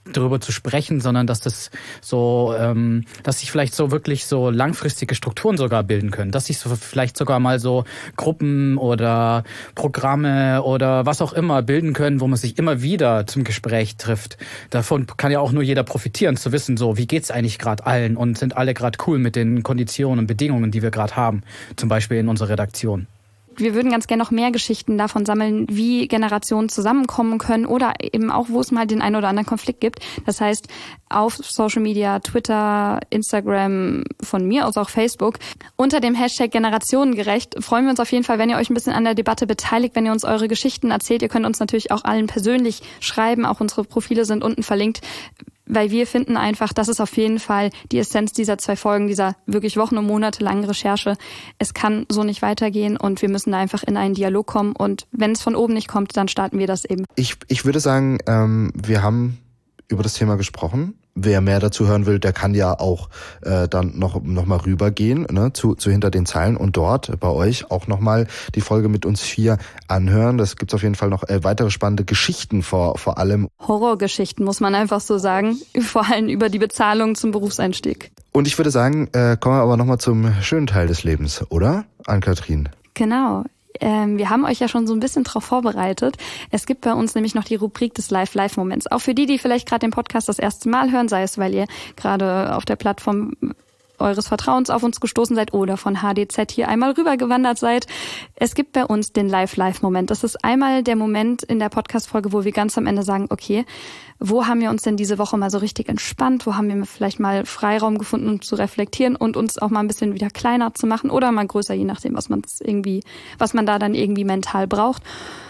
darüber zu sprechen, sondern dass das so, ähm, dass sich vielleicht so wirklich so langfristige Strukturen sogar bilden können, dass sich so vielleicht sogar mal so Gruppen oder Programme oder was auch immer bilden können, wo man sich immer wieder zum Gespräch trifft. Davon kann ja auch nur jeder profitieren, zu wissen, so wie geht's eigentlich gerade allen und sind alle gerade cool mit den Konditionen und Bedingungen, die wir gerade haben, zum Beispiel in unserer Redaktion. Wir würden ganz gerne noch mehr Geschichten davon sammeln, wie Generationen zusammenkommen können oder eben auch, wo es mal den einen oder anderen Konflikt gibt. Das heißt, auf Social Media, Twitter, Instagram, von mir aus auch Facebook, unter dem Hashtag Generationengerecht freuen wir uns auf jeden Fall, wenn ihr euch ein bisschen an der Debatte beteiligt, wenn ihr uns eure Geschichten erzählt. Ihr könnt uns natürlich auch allen persönlich schreiben, auch unsere Profile sind unten verlinkt. Weil wir finden einfach, das ist auf jeden Fall die Essenz dieser zwei Folgen, dieser wirklich Wochen- und Monate langen Recherche. Es kann so nicht weitergehen und wir müssen da einfach in einen Dialog kommen. Und wenn es von oben nicht kommt, dann starten wir das eben. Ich, ich würde sagen, ähm, wir haben über das Thema gesprochen. Wer mehr dazu hören will, der kann ja auch äh, dann noch noch mal rübergehen, ne, zu zu hinter den Zeilen und dort bei euch auch noch mal die Folge mit uns vier anhören. Das gibt's auf jeden Fall noch äh, weitere spannende Geschichten, vor vor allem Horrorgeschichten, muss man einfach so sagen, vor allem über die Bezahlung zum Berufseinstieg. Und ich würde sagen, äh, kommen wir aber noch mal zum schönen Teil des Lebens, oder? Ann-Kathrin. Genau. Ähm, wir haben euch ja schon so ein bisschen drauf vorbereitet. Es gibt bei uns nämlich noch die Rubrik des Live-Live-Moments. Auch für die, die vielleicht gerade den Podcast das erste Mal hören, sei es, weil ihr gerade auf der Plattform eures Vertrauens auf uns gestoßen seid oder von H D Z hier einmal rübergewandert seid. Es gibt bei uns den Live-Live-Moment. Das ist einmal der Moment in der Podcast-Folge, wo wir ganz am Ende sagen, okay, wo haben wir uns denn diese Woche mal so richtig entspannt? Wo haben wir vielleicht mal Freiraum gefunden, um zu reflektieren und uns auch mal ein bisschen wieder kleiner zu machen oder mal größer, je nachdem, was man irgendwie, was man da dann irgendwie mental braucht.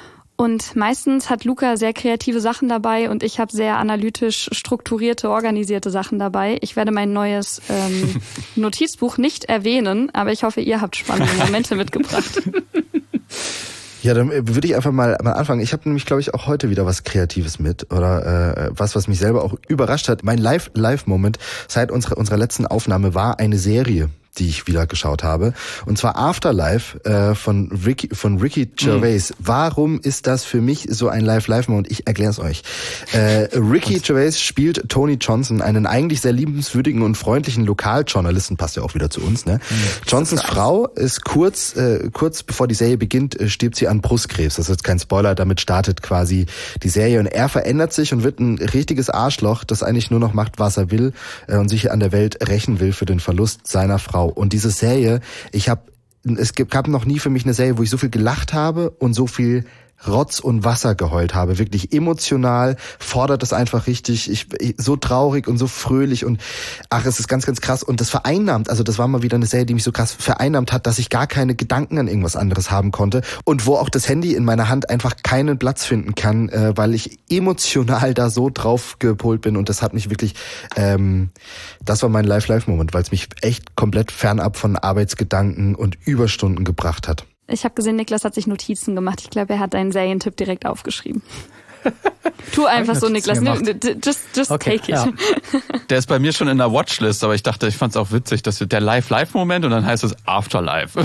Und meistens hat Luca sehr kreative Sachen dabei und ich habe sehr analytisch strukturierte, organisierte Sachen dabei. Ich werde mein neues ähm, Notizbuch nicht erwähnen, aber ich hoffe, ihr habt spannende Momente mitgebracht. Ja, dann würde ich einfach mal, mal anfangen. Ich habe nämlich, glaube ich, auch heute wieder was Kreatives mit oder äh, was, was mich selber auch überrascht hat. Mein Live-Live-Moment seit unserer unserer letzten Aufnahme war eine Serie, die ich wieder geschaut habe. Und zwar Afterlife äh, von Ricky von Ricky Gervais. Mhm. Warum ist das für mich so ein Live-Live-Moment? Ich erkläre es euch. Äh, Ricky Gervais spielt Tony Johnson, einen eigentlich sehr liebenswürdigen und freundlichen Lokaljournalisten, passt ja auch wieder zu uns, ne? Mhm. Johnsons Frau ist kurz äh, kurz bevor die Serie beginnt, äh, stirbt sie an Brustkrebs. Das ist jetzt kein Spoiler, damit startet quasi die Serie. Und er verändert sich und wird ein richtiges Arschloch, das eigentlich nur noch macht, was er will äh, und sich an der Welt rächen will für den Verlust seiner Frau. Und diese Serie, ich habe, es gab noch nie für mich eine Serie, wo ich so viel gelacht habe und so viel Rotz und Wasser geheult habe. Wirklich emotional, fordert das einfach richtig. Ich, ich so traurig und so fröhlich und ach, es ist ganz, ganz krass. Und das vereinnahmt, also das war mal wieder eine Serie, die mich so krass vereinnahmt hat, dass ich gar keine Gedanken an irgendwas anderes haben konnte und wo auch das Handy in meiner Hand einfach keinen Platz finden kann, äh, weil ich emotional da so drauf gepolt bin und das hat mich wirklich, ähm, das war mein Live-Live-Moment, weil es mich echt komplett fernab von Arbeitsgedanken und Überstunden gebracht hat. Ich habe gesehen, Niklas hat sich Notizen gemacht. Ich glaube, er hat deinen Serientipp direkt aufgeschrieben. Tu einfach so, Niklas. Just, just okay, take it. Ja. Der ist bei mir schon in der Watchlist, aber ich dachte, ich fand es auch witzig, dass der Live-Live-Moment und dann heißt es Afterlife.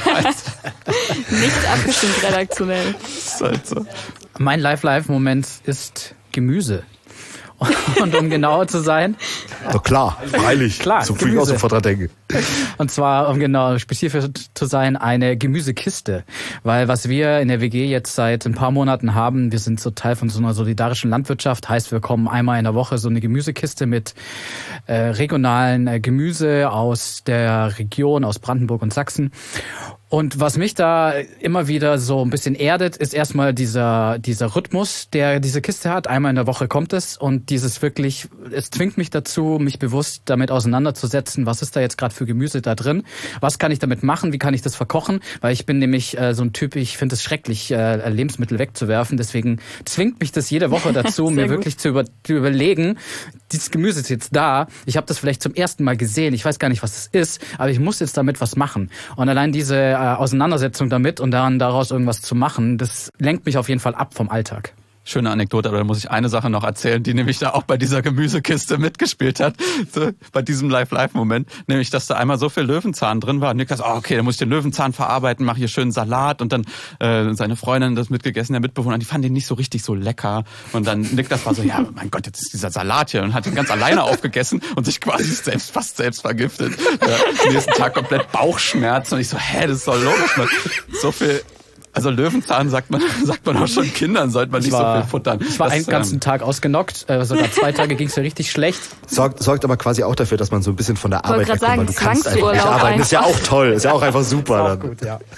Nichts abgestimmt redaktionell. Das ist halt so. Mein Live-Live-Moment ist Gemüse. Und um genauer zu sein... Doch klar, freilich. Klar, so viel ich auch sofort dran denke. Und zwar, um genau spezifisch zu sein, eine Gemüsekiste. Weil was wir in der W G jetzt seit ein paar Monaten haben, wir sind so Teil von so einer solidarischen Landwirtschaft, heißt, wir bekommen einmal in der Woche so eine Gemüsekiste mit äh, regionalen äh, Gemüse aus der Region, aus Brandenburg und Sachsen. Und was mich da immer wieder so ein bisschen erdet, ist erstmal dieser dieser Rhythmus, der diese Kiste hat. Einmal in der Woche kommt es und dieses wirklich, es zwingt mich dazu, mich bewusst damit auseinanderzusetzen, was ist da jetzt gerade für Gemüse da drin, was kann ich damit machen, wie kann ich das verkochen, weil ich bin nämlich äh, so ein Typ, ich finde es schrecklich, äh, Lebensmittel wegzuwerfen, deswegen zwingt mich das jede Woche dazu, mir wirklich zu, über, zu überlegen, dieses Gemüse ist jetzt da, ich habe das vielleicht zum ersten Mal gesehen, ich weiß gar nicht, was das ist, aber ich muss jetzt damit was machen. Und allein diese äh, Auseinandersetzung damit und dann daraus irgendwas zu machen, das lenkt mich auf jeden Fall ab vom Alltag. Schöne Anekdote, aber da muss ich eine Sache noch erzählen, die nämlich da auch bei dieser Gemüsekiste mitgespielt hat, so, bei diesem Live-Live-Moment, nämlich, dass da einmal so viel Löwenzahn drin war und Niklas, oh, okay, dann muss ich den Löwenzahn verarbeiten, mache hier schönen Salat und dann äh, seine Freundin das mitgegessen, der Mitbewohner, die fanden den nicht so richtig so lecker und dann Niklas war so, ja, mein Gott, jetzt ist dieser Salat hier und hat ihn ganz alleine aufgegessen und sich quasi selbst fast selbst vergiftet. Ja, nächsten Tag komplett Bauchschmerzen und ich so, hä, das ist doch logisch, man. So viel... Also Löwenzahn sagt man, sagt man auch schon Kindern, sollte man nicht war, so viel futtern. Ich war das, einen ganzen ähm, Tag ausgenockt, äh, sogar zwei Tage ging es mir richtig schlecht. Sorgt, sorgt aber quasi auch dafür, dass man so ein bisschen von der Arbeit wegkommt, sagen, weil du kannst einfach nicht arbeiten. Einfach. Das ist ja auch toll, ist ja auch einfach super. Ist auch gut, ja.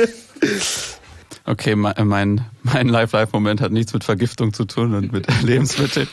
Okay, mein, mein Live-Live-Moment hat nichts mit Vergiftung zu tun und mit Lebensmitteln.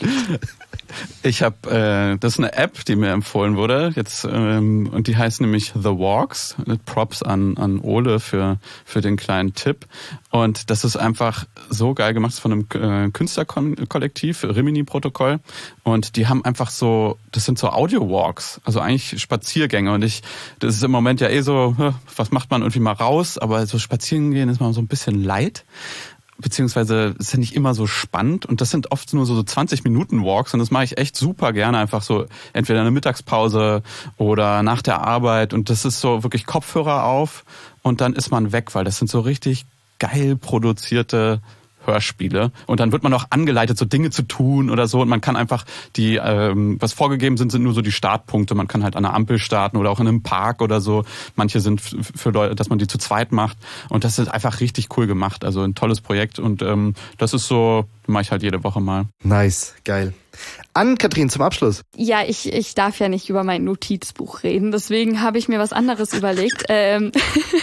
Ich habe, äh, das ist eine App, die mir empfohlen wurde jetzt ähm, und die heißt nämlich The Walks. Props an an Ole für für den kleinen Tipp. Und das ist einfach so geil gemacht, das ist von einem äh, Künstlerkollektiv, Rimini-Protokoll. Und die haben einfach so, das sind so Audio-Walks, also eigentlich Spaziergänge. Und ich, das ist im Moment ja eh so, was macht man irgendwie mal raus, aber so spazieren gehen ist mal so ein bisschen leid. Beziehungsweise ist ja nicht immer so spannend und das sind oft nur so zwanzig Minuten Walks und das mache ich echt super gerne, einfach so entweder in der Mittagspause oder nach der Arbeit und das ist so wirklich Kopfhörer auf und dann ist man weg, weil das sind so richtig geil produzierte Hörspiele und dann wird man auch angeleitet, so Dinge zu tun oder so und man kann einfach die, ähm, was vorgegeben sind, sind nur so die Startpunkte. Man kann halt an der Ampel starten oder auch in einem Park oder so. Manche sind für Leute, dass man die zu zweit macht und das ist einfach richtig cool gemacht. Also ein tolles Projekt und ähm, das ist so, mache ich halt jede Woche mal. Nice, geil. Ann-Kathrin, zum Abschluss. Ja, ich, ich darf ja nicht über mein Notizbuch reden, deswegen habe ich mir was anderes überlegt. Ähm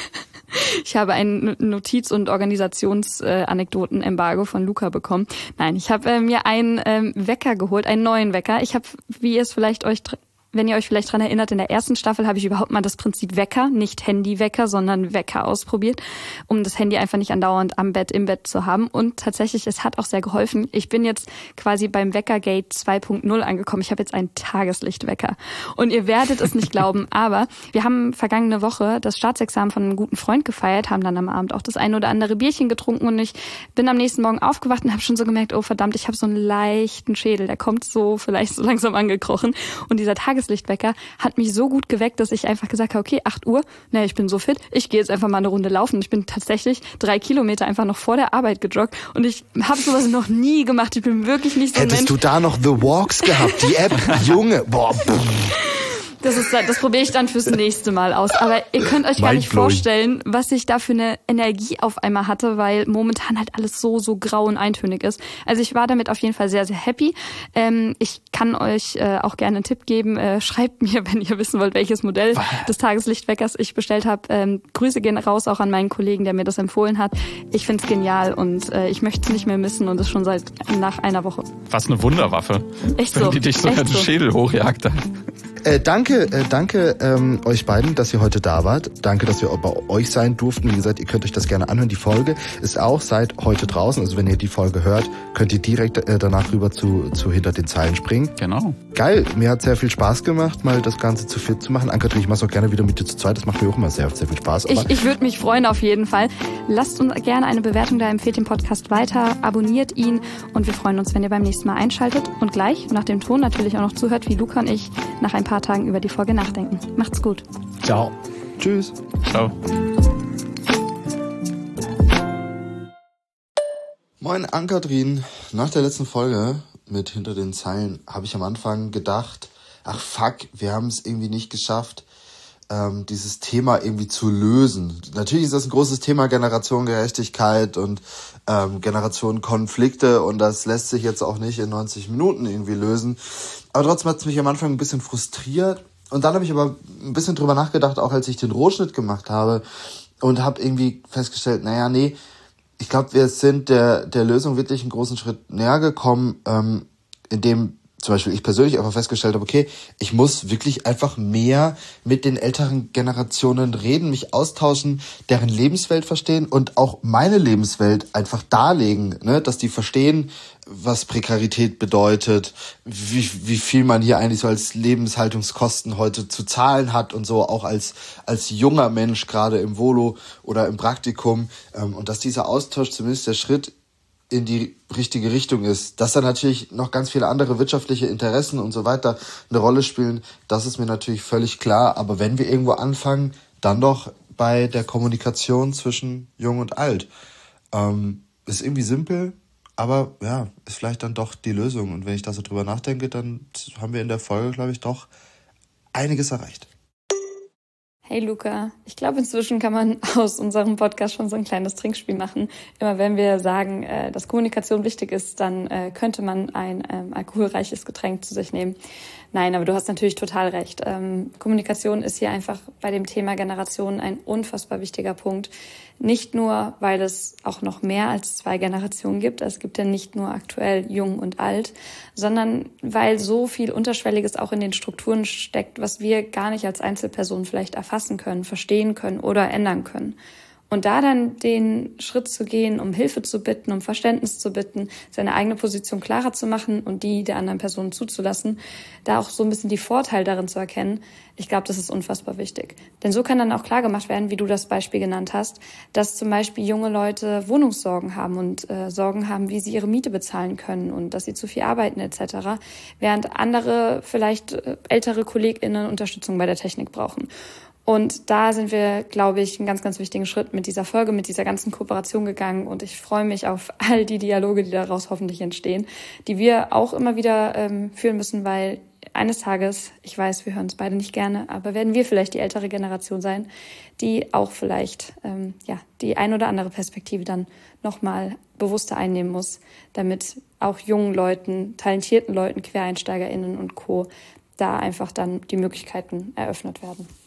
Ich habe ein Notiz- und Organisationsanekdoten-Embargo von Luca bekommen. Nein, ich habe äh, mir einen ähm, Wecker geholt, einen neuen Wecker. Ich habe, wie ihr es vielleicht euch, wenn ihr euch vielleicht dran erinnert, in der ersten Staffel habe ich überhaupt mal das Prinzip Wecker, nicht Handy-Wecker, sondern Wecker ausprobiert, um das Handy einfach nicht andauernd am Bett, im Bett zu haben. Und tatsächlich, es hat auch sehr geholfen. Ich bin jetzt quasi beim Weckergate zwei Punkt null angekommen. Ich habe jetzt einen Tageslichtwecker. Und ihr werdet es nicht glauben, aber wir haben vergangene Woche das Staatsexamen von einem guten Freund gefeiert, haben dann am Abend auch das ein oder andere Bierchen getrunken und ich bin am nächsten Morgen aufgewacht und habe schon so gemerkt, oh verdammt, ich habe so einen leichten Schädel, der kommt so vielleicht so langsam angekrochen. Und dieser Tageslichtwecker hat mich so gut geweckt, dass ich einfach gesagt habe, okay, acht Uhr, naja, ich bin so fit, ich gehe jetzt einfach mal eine Runde laufen. Ich bin tatsächlich drei Kilometer einfach noch vor der Arbeit gejoggt und ich habe sowas noch nie gemacht. Ich bin wirklich nicht so ein Hättest Mensch. du da noch The Walks gehabt, die App? Junge, boah. Das ist, das probiere ich dann fürs nächste Mal aus. Aber ihr könnt euch gar nicht vorstellen, was ich da für eine Energie auf einmal hatte, weil momentan halt alles so, so grau und eintönig ist. Also ich war damit auf jeden Fall sehr, sehr happy. Ähm, ich kann euch äh, auch gerne einen Tipp geben. Äh, schreibt mir, wenn ihr wissen wollt, welches Modell des Tageslichtweckers ich bestellt habe. Ähm, Grüße gehen raus auch an meinen Kollegen, der mir das empfohlen hat. Ich find's genial und äh, ich möchte es nicht mehr missen und das schon seit nach einer Woche. Was eine Wunderwaffe. Echt wenn so. Die dich so Echt den so. Schädel hochjagt dann. Äh, danke, äh, danke ähm, euch beiden, dass ihr heute da wart. Danke, dass wir bei euch sein durften. Wie gesagt, ihr könnt euch das gerne anhören. Die Folge ist auch seit heute draußen. Also wenn ihr die Folge hört, könnt ihr direkt äh, danach rüber zu, zu Hinter den Zeilen springen. Genau. Geil, mir hat sehr viel Spaß gemacht, mal das Ganze zu fit zu machen. Ann-Kathrin, ich mach's auch gerne wieder mit dir zu zweit. Das macht mir auch immer sehr, sehr viel Spaß. Ich, ich würde mich freuen auf jeden Fall. Lasst uns gerne eine Bewertung da, empfehlt den Podcast weiter, abonniert ihn und wir freuen uns, wenn ihr beim nächsten Mal einschaltet und gleich nach dem Ton natürlich auch noch zuhört, wie Luca und ich nach ein paar Tagen über die Folge nachdenken. Macht's gut. Ciao. Tschüss. Ciao. Moin Ann-Kathrin. Nach der letzten Folge mit Hinter den Zeilen habe ich am Anfang gedacht, ach fuck, wir haben es irgendwie nicht geschafft, ähm, dieses Thema irgendwie zu lösen. Natürlich ist das ein großes Thema, Generationengerechtigkeit und ähm, Generationenkonflikte und das lässt sich jetzt auch nicht in neunzig Minuten irgendwie lösen. Aber trotzdem hat es mich am Anfang ein bisschen frustriert. Und dann habe ich aber ein bisschen drüber nachgedacht, auch als ich den Rohschnitt gemacht habe und habe irgendwie festgestellt, naja, nee, ich glaube, wir sind der der Lösung wirklich einen großen Schritt näher gekommen, ähm, indem zum Beispiel ich persönlich einfach festgestellt habe, okay, ich muss wirklich einfach mehr mit den älteren Generationen reden, mich austauschen, deren Lebenswelt verstehen und auch meine Lebenswelt einfach darlegen, ne, dass die verstehen, was Prekarität bedeutet, wie wie viel man hier eigentlich so als Lebenshaltungskosten heute zu zahlen hat und so, auch als als junger Mensch, gerade im Volo oder im Praktikum, ähm, und dass dieser Austausch zumindest der Schritt in die richtige Richtung ist. Dass da natürlich noch ganz viele andere wirtschaftliche Interessen und so weiter eine Rolle spielen, das ist mir natürlich völlig klar. Aber wenn wir irgendwo anfangen, dann doch bei der Kommunikation zwischen Jung und Alt. Ähm, ist irgendwie simpel, aber ja, ist vielleicht dann doch die Lösung. Und wenn ich da so drüber nachdenke, dann haben wir in der Folge, glaube ich, doch einiges erreicht. Hey Luca, ich glaube, inzwischen kann man aus unserem Podcast schon so ein kleines Trinkspiel machen. Immer wenn wir sagen, äh, dass Kommunikation wichtig ist, dann äh, könnte man ein ähm, alkoholreiches Getränk zu sich nehmen. Nein, aber du hast natürlich total recht. Ähm, Kommunikation ist hier einfach bei dem Thema Generationen ein unfassbar wichtiger Punkt. Nicht nur, weil es auch noch mehr als zwei Generationen gibt. Es gibt ja nicht nur aktuell jung und alt, sondern weil so viel Unterschwelliges auch in den Strukturen steckt, was wir gar nicht als Einzelpersonen vielleicht erfassen können, verstehen können oder ändern können. Und da dann den Schritt zu gehen, um Hilfe zu bitten, um Verständnis zu bitten, seine eigene Position klarer zu machen und die der anderen Person zuzulassen, da auch so ein bisschen die Vorteile darin zu erkennen, ich glaube, das ist unfassbar wichtig. Denn so kann dann auch klar gemacht werden, wie du das Beispiel genannt hast, dass zum Beispiel junge Leute Wohnungssorgen haben und äh, Sorgen haben, wie sie ihre Miete bezahlen können und dass sie zu viel arbeiten et cetera, während andere vielleicht äh, ältere KollegInnen Unterstützung bei der Technik brauchen. Und da sind wir, glaube ich, einen ganz, ganz wichtigen Schritt mit dieser Folge, mit dieser ganzen Kooperation gegangen. Und ich freue mich auf all die Dialoge, die daraus hoffentlich entstehen, die wir auch immer wieder ähm, führen müssen, weil eines Tages, ich weiß, wir hören uns beide nicht gerne, aber werden wir vielleicht die ältere Generation sein, die auch vielleicht ähm, ja die ein oder andere Perspektive dann nochmal bewusster einnehmen muss, damit auch jungen Leuten, talentierten Leuten, QuereinsteigerInnen und Co. da einfach dann die Möglichkeiten eröffnet werden.